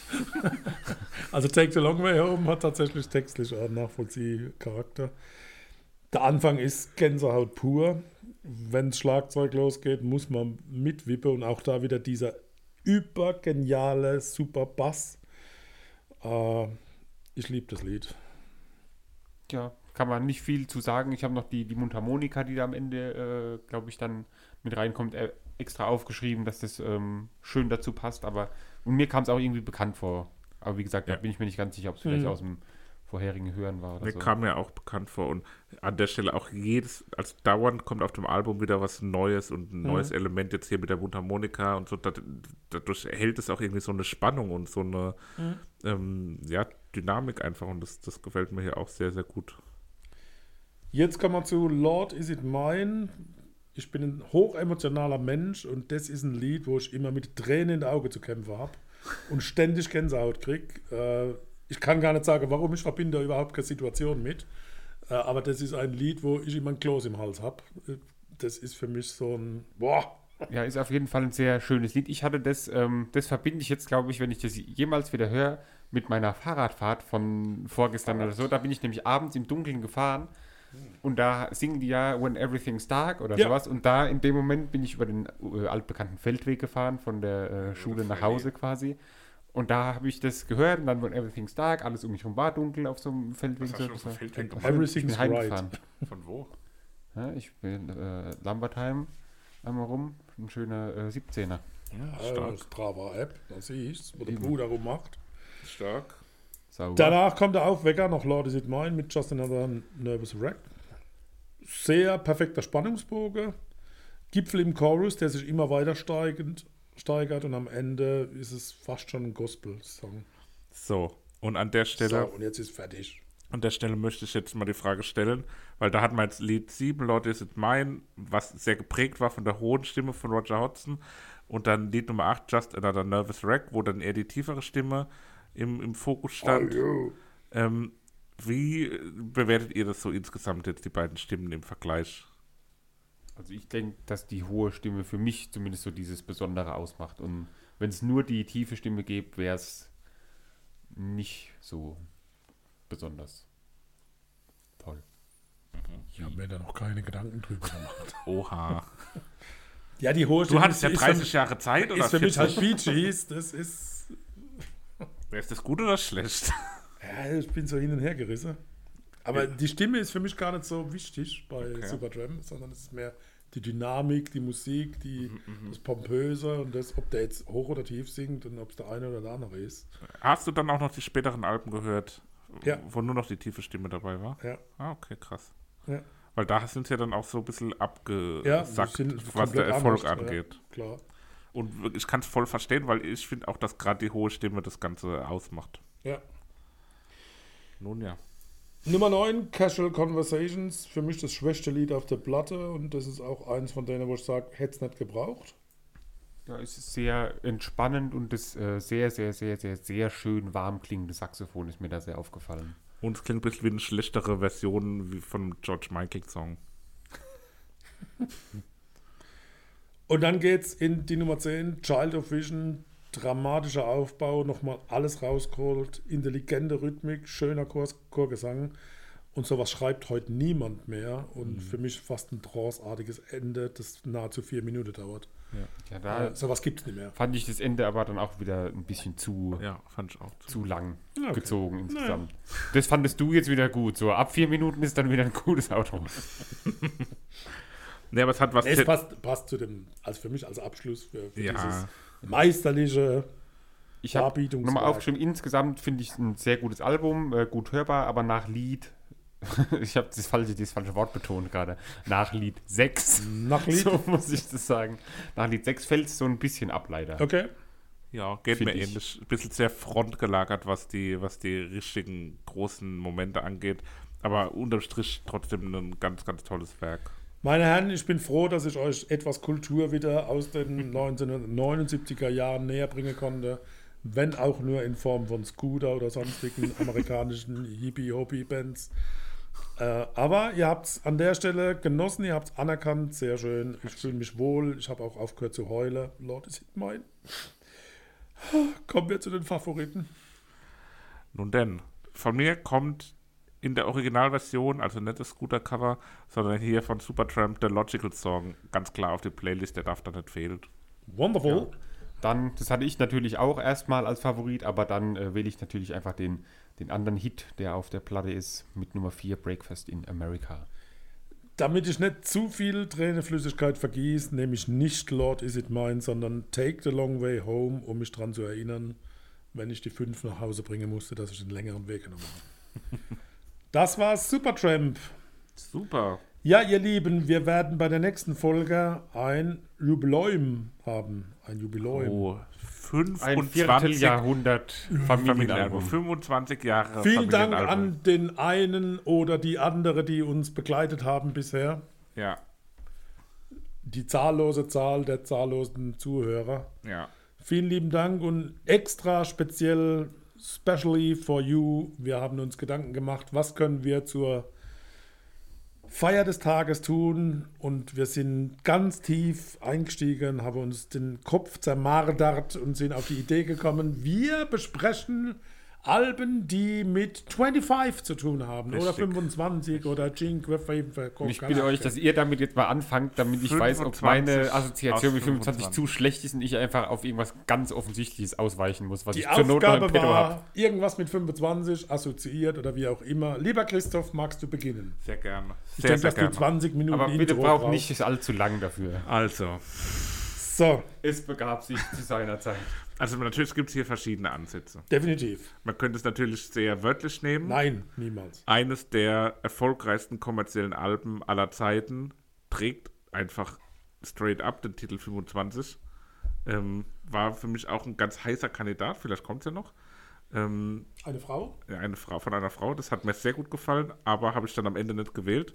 Also Take the Long Way Home hat tatsächlich textlich einen nachvollziehbaren Charakter. Der Anfang ist Gänsehaut pur. Wenn das Schlagzeug losgeht, muss man mitwippen und auch da wieder dieser übergeniale super Bass. Äh, ich liebe das Lied. Ja, kann man nicht viel zu sagen. Ich habe noch die, die Mundharmonika, die da am Ende, äh, glaube ich, dann mit reinkommt, äh, extra aufgeschrieben, dass das ähm, schön dazu passt. Aber und mir kam es auch irgendwie bekannt vor. Aber wie gesagt, Ja. da bin ich mir nicht ganz sicher, ob es vielleicht Mhm. aus dem vorherigen Hören war oder Mir so. kam mir auch bekannt vor und an der Stelle auch jedes, als dauernd kommt auf dem Album wieder was Neues und ein neues Element jetzt hier mit der Mundharmonika und so, dad- dadurch erhält es auch irgendwie so eine Spannung und so eine ähm, ja, Dynamik einfach und das, das gefällt mir hier auch sehr, sehr gut. Jetzt kommen wir zu Lord Is It Mine. Ich bin ein hochemotionaler Mensch und das ist ein Lied, wo ich immer mit Tränen in den Augen zu kämpfen habe und ständig Gänsehaut kriege. Äh, ich kann gar nicht sagen, warum, ich verbinde da überhaupt keine Situation mit. Äh, aber das ist ein Lied, wo ich immer ein Kloß im Hals habe. Äh, das ist für mich so ein, boah, Ja, ist auf jeden Fall ein sehr schönes Lied. Ich hatte das, ähm, das verbinde ich jetzt, glaube ich, wenn ich das jemals wieder höre, mit meiner Fahrradfahrt von vorgestern oder so. Da bin ich nämlich abends im Dunkeln gefahren und da singen die ja When Everything's Dark oder Ja. sowas. Und da in dem Moment bin ich über den äh, altbekannten Feldweg gefahren, von der äh, Schule nach Hause quasi. Und da habe ich das gehört und dann When Everything's Dark, alles um mich herum war dunkel auf so einem Feldweg. Was hast du So, auf dem so. Feldweg Ich gemacht? bin Everything's heimgefahren. Von wo? Ja, ich bin äh, Lambertheim einmal rum, ein schöner äh, siebzehner. Ja, äh, stark. Strava-App, da sehe ich wo der Eben. Bruder rummacht. Stark. Sauber. Danach kommt der Aufwecker, noch Lord Is It Mine mit Just Another Nervous Wreck. Sehr perfekter Spannungsbogen. Gipfel im Chorus, der sich immer weiter steigend, steigert und am Ende ist es fast schon ein Gospel-Song. So, und an der Stelle... So, und jetzt ist fertig. An der Stelle möchte ich jetzt mal die Frage stellen, weil da hat man jetzt Lied sieben, Lord Is It Mine, was sehr geprägt war von der hohen Stimme von Roger Hodgson und dann Lied Nummer acht, Just Another Nervous Wreck, wo dann eher die tiefere Stimme im, im Fokus stand. Ähm, wie bewertet ihr das so insgesamt jetzt, die beiden Stimmen im Vergleich? Also ich denke, dass die hohe Stimme für mich zumindest so dieses Besondere ausmacht. Und wenn es nur die tiefe Stimme gäbe, wäre es nicht so besonders toll. Ich habe mir da noch keine Gedanken drüber gemacht. Oha. Ja, die hohe Du Stimme hattest ja ist, dreißig ist Jahre Zeit für, oder ist für mich halt vierzig? Bee Gees. Das ist, Ist das gut oder schlecht? ja, ich bin so hin und her gerissen. Aber die Stimme ist für mich gar nicht so wichtig bei Okay. Supertramp, sondern es ist mehr die Dynamik, die Musik, die, Mhm, das Pompöse und das, ob der jetzt hoch oder tief singt und ob es der eine oder der andere ist. Hast du dann auch noch die späteren Alben gehört, Ja. wo nur noch die tiefe Stimme dabei war? Ja, Ah, okay, krass. ja, Weil da sind sie ja dann auch so ein bisschen ja abgesackt, die sind was komplett der Erfolg anders, angeht. Ja, klar. Und ich kann es voll verstehen, weil ich finde auch, dass gerade die hohe Stimme das Ganze ausmacht. Ja. Nun ja. Nummer neun, Casual Conversations. Für mich das schwächste Lied auf der Platte und das ist auch eins von denen, wo ich sage, hätte es nicht gebraucht. Ja, es ist sehr entspannend und das äh, sehr, sehr, sehr, sehr, sehr schön warm klingende Saxophon ist mir da sehr aufgefallen. Und es klingt ein bisschen wie eine schlechtere Version wie von einem George Michael Song. Und dann geht's in die Nummer zehn, Child of Vision, dramatischer Aufbau, nochmal alles rausgeholt, intelligente Rhythmik, schöner Chor Chorgesang Und sowas schreibt heute niemand mehr. Und mhm. für mich fast ein tranceartiges Ende, das nahezu vier Minuten dauert. Ja, da äh, sowas gibt es nicht mehr. Fand ich das Ende aber dann auch wieder ein bisschen zu, ja, fand ich auch zu, zu lang okay. gezogen insgesamt. Naja. Das fandest du jetzt wieder gut. So ab vier Minuten ist dann wieder ein gutes Auto. Nee, aber es hat was... Nee, es passt, passt zu dem, also für mich als Abschluss für, für ja. dieses meisterliche Ich habe Darbietungswerk. nochmal aufgeschrieben, insgesamt finde ich es ein sehr gutes Album, äh, gut hörbar, aber nach Lied, ich habe das falsche, das falsche Wort betont gerade, nach Lied sechs, Nach Lied? so muss ich das sagen, nach Lied sechs fällt es so ein bisschen ab leider. Okay. Ja, geht Find mir ich. ähnlich. Ein bisschen sehr frontgelagert, was die, was die richtigen großen Momente angeht. Aber unterm Strich trotzdem ein ganz, ganz tolles Werk. Meine Herren, ich bin froh, dass ich euch etwas Kultur wieder aus den neunzehnhundertneunundsiebziger Jahren näher bringen konnte. Wenn auch nur in Form von Scooter oder sonstigen amerikanischen Hippie-Hobby-Bands. Äh, aber ihr habt es an der Stelle genossen, ihr habt es anerkannt, sehr schön. Ich fühle mich wohl, ich habe auch aufgehört zu heulen. Lord is it mine. Kommen wir zu den Favoriten. Nun denn, von mir kommt in der Originalversion, also nicht das Scooter-Cover, sondern hier von Supertramp der Logical Song ganz klar auf die Playlist, der darf da nicht fehlen. Wonderful. Ja. Dann, das hatte ich natürlich auch erstmal als Favorit, aber dann äh, wähle ich natürlich einfach den, den anderen Hit, der auf der Platte ist, mit Nummer vier, Breakfast in America. Damit ich nicht zu viel Tränenflüssigkeit vergieße, nehme ich nicht Lord Is It Mine, sondern Take the Long Way Home, um mich daran zu erinnern, wenn ich die fünf nach Hause bringen musste, dass ich einen längeren Weg genommen habe. Das war Supertramp. Super. Ja, ihr Lieben, wir werden bei der nächsten Folge ein Jubiläum haben. Ein Jubiläum. Oh, Ein fünfundzwanzig Vierteljahrhundert Familienalbum. Familienalbum. fünfundzwanzig Jahre Vielen Dank Familienalbum. an den einen oder die andere, die uns begleitet haben bisher. Ja, Die zahllose Zahl der zahllosen Zuhörer. ja. Vielen lieben Dank und extra speziell, specially for you, wir haben uns Gedanken gemacht, was können wir zur Feier des Tages tun, und wir sind ganz tief eingestiegen, haben uns den Kopf zermardert und sind auf die Idee gekommen, wir besprechen Alben, die mit fünfundzwanzig zu tun haben. Richtig. Oder fünfundzwanzig oder Cinque. Und ich bitte euch, dass ihr damit jetzt mal anfangt, damit ich weiß, ob meine Assoziation mit fünfundzwanzig zu schlecht ist und ich einfach auf irgendwas ganz Offensichtliches ausweichen muss, was Die ich zur Not noch im Aufgabe Petto habe. war, irgendwas mit fünfundzwanzig assoziiert oder wie auch immer. Lieber Christoph, magst du beginnen? Sehr gerne. Ich Sehr, denke, sehr dass gerne. du zwanzig Minuten Aber bitte Intro braucht brauchst. nicht allzu lang dafür. Also, So, Es begab sich zu seiner Zeit. also natürlich gibt es hier verschiedene Ansätze. definitiv. Man könnte es natürlich sehr wörtlich nehmen. Nein, niemals. Eines der erfolgreichsten kommerziellen Alben aller Zeiten trägt einfach straight up den Titel fünfundzwanzig. Ähm, war für mich auch ein ganz heißer Kandidat, vielleicht kommt es ja noch. Ähm, Eine Frau? eine Frau von einer Frau, das hat mir sehr gut gefallen, aber habe ich dann am Ende nicht gewählt.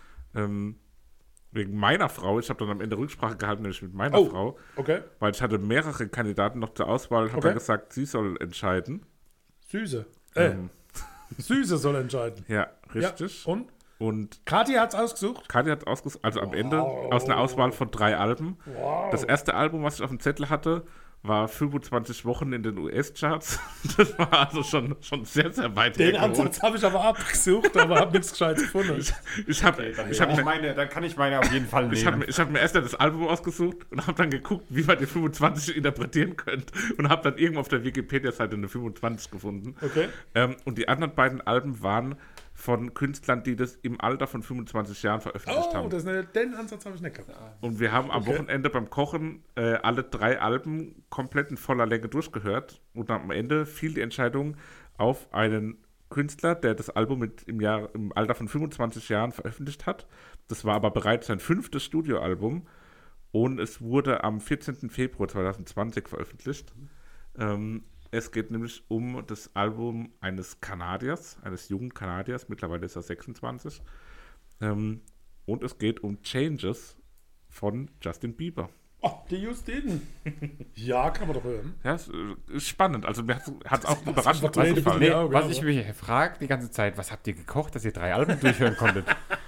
Ähm, wegen meiner Frau, ich habe dann am Ende Rücksprache gehalten, nämlich mit meiner Oh. Frau, Okay. weil ich hatte mehrere Kandidaten noch zur Auswahl und habe Okay. dann gesagt, sie soll entscheiden. Süße. Äh, Ähm, Süße soll entscheiden. ja, richtig. Ja. Und? Und Kathi hat's ausgesucht. Katja hat ausgesucht, also am Ende aus einer Auswahl von drei Alben. Wow. Das erste Album, was ich auf dem Zettel hatte, war fünfundzwanzig Wochen in den U S-Charts. Das war also schon, schon sehr, sehr weit Den hergeholt. Ansatz habe ich aber abgesucht, aber habe nichts Gescheites gefunden. Ich habe Dann, ich kann hab ich mir, meine, dann kann ich meine auf jeden Fall nehmen. ich hab, mir- ich hab mir erst das Album ausgesucht und habe dann geguckt, wie man die fünfundzwanzig interpretieren könnte. Und habe dann irgendwo auf der Wikipedia-Seite eine fünfundzwanzig gefunden. Okay. Ähm, und die anderen beiden Alben waren von Künstlern, die das im Alter von fünfundzwanzig Jahren veröffentlicht Oh, haben. das ist eine, den Ansatz habe ich nicht gehabt. Und wir haben am Okay. Wochenende beim Kochen äh, alle drei Alben komplett in voller Länge durchgehört. Und am Ende fiel die Entscheidung auf einen Künstler, der das Album mit im, Jahr, im Alter von fünfundzwanzig Jahren veröffentlicht hat. Das war aber bereits sein fünftes Studioalbum. Und es wurde am vierzehnten Februar zweitausendzwanzig veröffentlicht. Ähm, es geht nämlich um das Album eines Kanadiers, eines jungen Kanadiers. Mittlerweile ist er sechsundzwanzig. Ähm, und es geht um Changes von Justin Bieber. Oh, die Justin. Ja, kann man doch hören. Ja, es äh, ist spannend. Also mir hat es auch Das überraschend ist einfach gefallen. Träne- Nee, Ja, was ja, ich aber- mich frage die ganze Zeit, was habt ihr gekocht, dass ihr drei Alben durchhören konntet?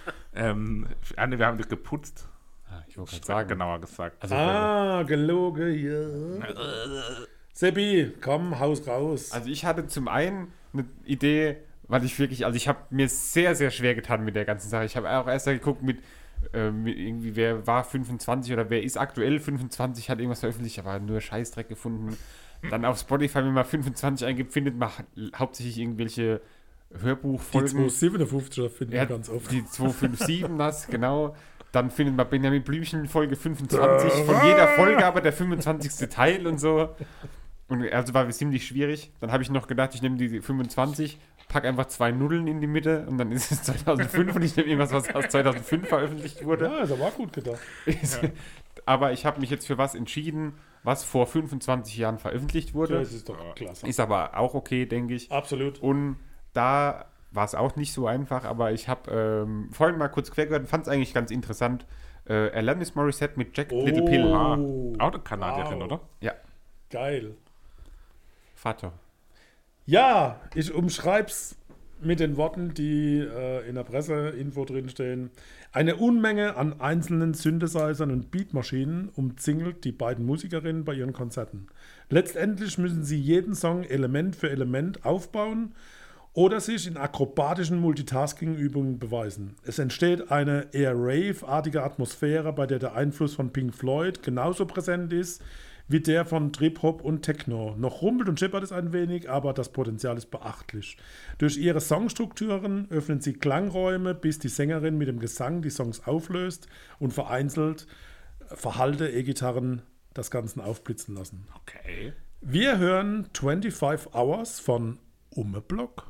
Ähm, ah, nee, wir haben die geputzt, Ah, ich wollte gerade sagen. genauer gesagt. Also, Ah, gelogen, ja. Seppi, komm, haus raus. also ich hatte zum einen eine Idee, Weil ich wirklich, also ich habe mir sehr, sehr schwer getan mit der ganzen Sache. Ich habe auch erst mal geguckt mit, äh, mit irgendwie, wer war fünfundzwanzig oder wer ist aktuell fünfundzwanzig, hat irgendwas veröffentlicht, aber nur Scheißdreck gefunden. Dann auf Spotify, wenn man fünfundzwanzig eingibt, findet man hauptsächlich irgendwelche Hörbuchfolgen. Die zweihundertsiebenundfünfziger finden Ja, wir ganz oft. Die zweihundertfünfundfünfzig, das, genau. Dann findet man Benjamin Blümchen Folge fünfundzwanzig, von jeder Folge aber der fünfundzwanzigste Teil und so. Und also war es ziemlich schwierig. Dann habe ich noch gedacht, ich nehme die fünfundzwanzig, packe einfach zwei Nullen in die Mitte und dann ist es zweitausendfünf und ich nehme irgendwas, was aus zweitausendfünf veröffentlicht wurde. Ja, das war gut gedacht. Ja. Aber ich habe mich jetzt für was entschieden, was vor fünfundzwanzig Jahren veröffentlicht wurde. Das ist doch klasse. Ist aber auch okay, denke ich. Absolut. Und da war es auch nicht so einfach, aber ich habe ähm, vorhin mal kurz quer gehört und fand es eigentlich ganz interessant. Äh, Alanis Morissette mit Jack Oh. Little Pill. Ah, auch eine Kanadierin, Wow. oder? Ja, Geil. Vater. Ja, ich umschreib's mit den Worten, die äh, in der Presseinfo drinstehen. Eine Unmenge an einzelnen Synthesizern und Beatmaschinen umzingelt die beiden Musikerinnen bei ihren Konzerten. Letztendlich müssen sie jeden Song Element für Element aufbauen oder sich in akrobatischen Multitasking-Übungen beweisen. Es entsteht eine eher Rave-artige Atmosphäre, bei der der Einfluss von Pink Floyd genauso präsent ist wie der von Trip-Hop und Techno. Noch rumpelt und scheppert es ein wenig, aber das Potenzial ist beachtlich. Durch ihre Songstrukturen öffnen sie Klangräume, bis die Sängerin mit dem Gesang die Songs auflöst und vereinzelt verhallte E-Gitarren das Ganze aufblitzen lassen. Okay. Wir hören fünfundzwanzig Hours von Ummeblock.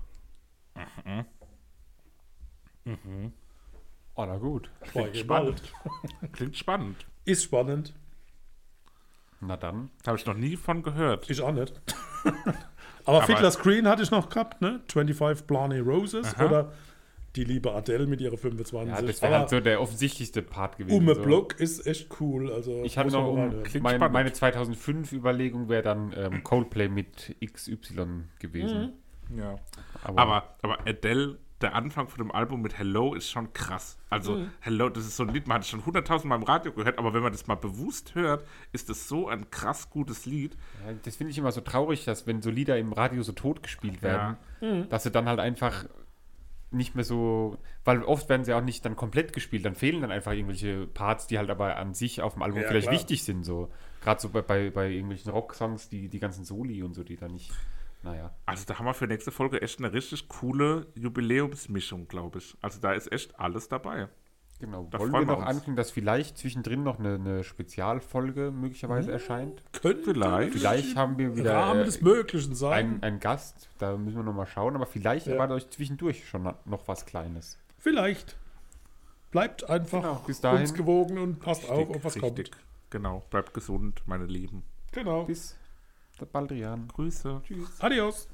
Oh, na gut. Klingt spannend. Klingt spannend. Ist spannend. Na dann. Habe ich noch nie von gehört. Ich auch nicht. Aber, Aber- Fiddler's Green hatte ich noch gehabt, ne? fünfundzwanzig Blarney Roses Aha. oder die liebe Adele mit ihrer fünfundzwanzig. Ja, das wäre Aber halt so der offensichtlichste Part gewesen. Ummeblock ist echt cool. Also Ich habe muss noch man um, reinhören. Klingt mein, spannend. meine zweitausendfünf-Überlegung wäre dann ähm, Coldplay mit X Y gewesen. Ja. Aber, Aber, aber Adele, der Anfang von dem Album mit Hello ist schon krass. Also Hello, das ist so ein Lied, man hat es schon hunderttausend Mal im Radio gehört, aber wenn man das mal bewusst hört, ist das so ein krass gutes Lied. ja, das finde ich immer so traurig, dass wenn so Lieder im Radio so tot gespielt werden, dass sie dann halt einfach nicht mehr so, weil oft werden sie auch nicht dann komplett gespielt, dann fehlen dann einfach irgendwelche Parts, die halt aber an sich auf dem Album Ja, vielleicht klar. wichtig sind, so. Gerade so bei, bei, bei irgendwelchen Rocksongs, die, die ganzen Soli und so, die da nicht, naja. Also da haben wir für nächste Folge echt eine richtig coole Jubiläumsmischung, glaube ich. Also da ist echt alles dabei. Genau. Da Wollen freuen wir wir noch uns. ankündigen, dass vielleicht zwischendrin noch eine, eine Spezialfolge möglicherweise erscheint? Könnte Vielleicht. Vielleicht haben wir im wieder Rahmen äh, des Möglichen sein. einen, einen Gast, da müssen wir noch mal schauen, aber vielleicht Ja. erwartet euch zwischendurch schon na- noch was Kleines. Vielleicht. Bleibt einfach Genau, bis dahin. uns gewogen und passt auf, ob was richtig. kommt. Genau. Bleibt gesund, meine Lieben. Genau. Bis bald, Rian. Grüße. Tschüss. Adios.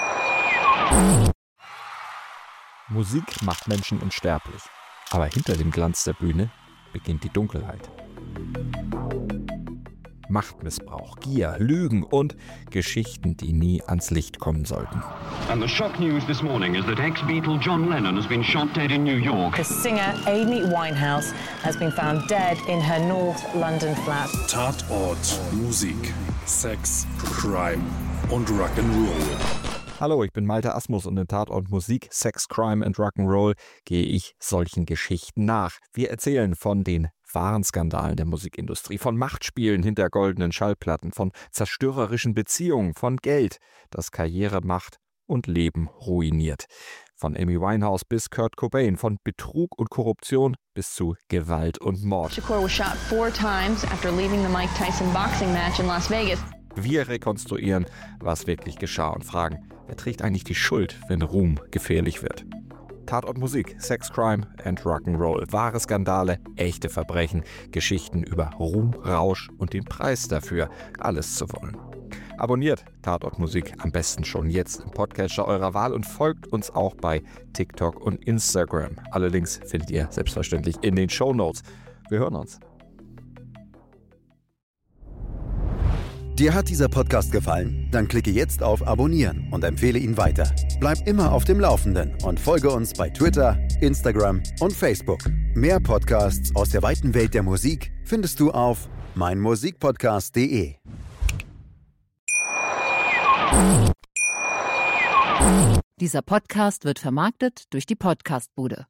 Musik macht Menschen unsterblich. Aber hinter dem Glanz der Bühne beginnt die Dunkelheit. Machtmissbrauch, Gier, Lügen und Geschichten, die nie ans Licht kommen sollten. And the shock news this morning is that ex-Beatle John Lennon has been shot dead in New York. The singer Amy Winehouse has been found dead in her North London flat. Tatort, Musik, Sex, Crime und Rock'n'Roll. Hallo, ich bin Malte Asmus und in Tatort Musik, Sex, Crime and Rock'n'Roll gehe ich solchen Geschichten nach. Wir erzählen von den wahren Skandalen der Musikindustrie, von Machtspielen hinter goldenen Schallplatten, von zerstörerischen Beziehungen, von Geld, das Karriere macht und Leben ruiniert. Von Amy Winehouse bis Kurt Cobain, von Betrug und Korruption bis zu Gewalt und Mord. Shakur was shot four times after leaving the Mike Tyson boxing match in Las Vegas. Wir rekonstruieren, was wirklich geschah und fragen, wer trägt eigentlich die Schuld, wenn Ruhm gefährlich wird? Tatort Musik, Sex, Crime and Rock'n'Roll. Wahre Skandale, echte Verbrechen, Geschichten über Ruhm, Rausch und den Preis dafür, alles zu wollen. Abonniert Tatort Musik am besten schon jetzt im Podcatcher eurer Wahl und folgt uns auch bei TikTok und Instagram. Alle Links findet ihr selbstverständlich in den Shownotes. Wir hören uns. Dir hat dieser Podcast gefallen? Dann klicke jetzt auf Abonnieren und empfehle ihn weiter. Bleib immer auf dem Laufenden und folge uns bei Twitter, Instagram und Facebook. Mehr Podcasts aus der weiten Welt der Musik findest du auf meinmusikpodcast punkt de. Dieser Podcast wird vermarktet durch die Podcastbude.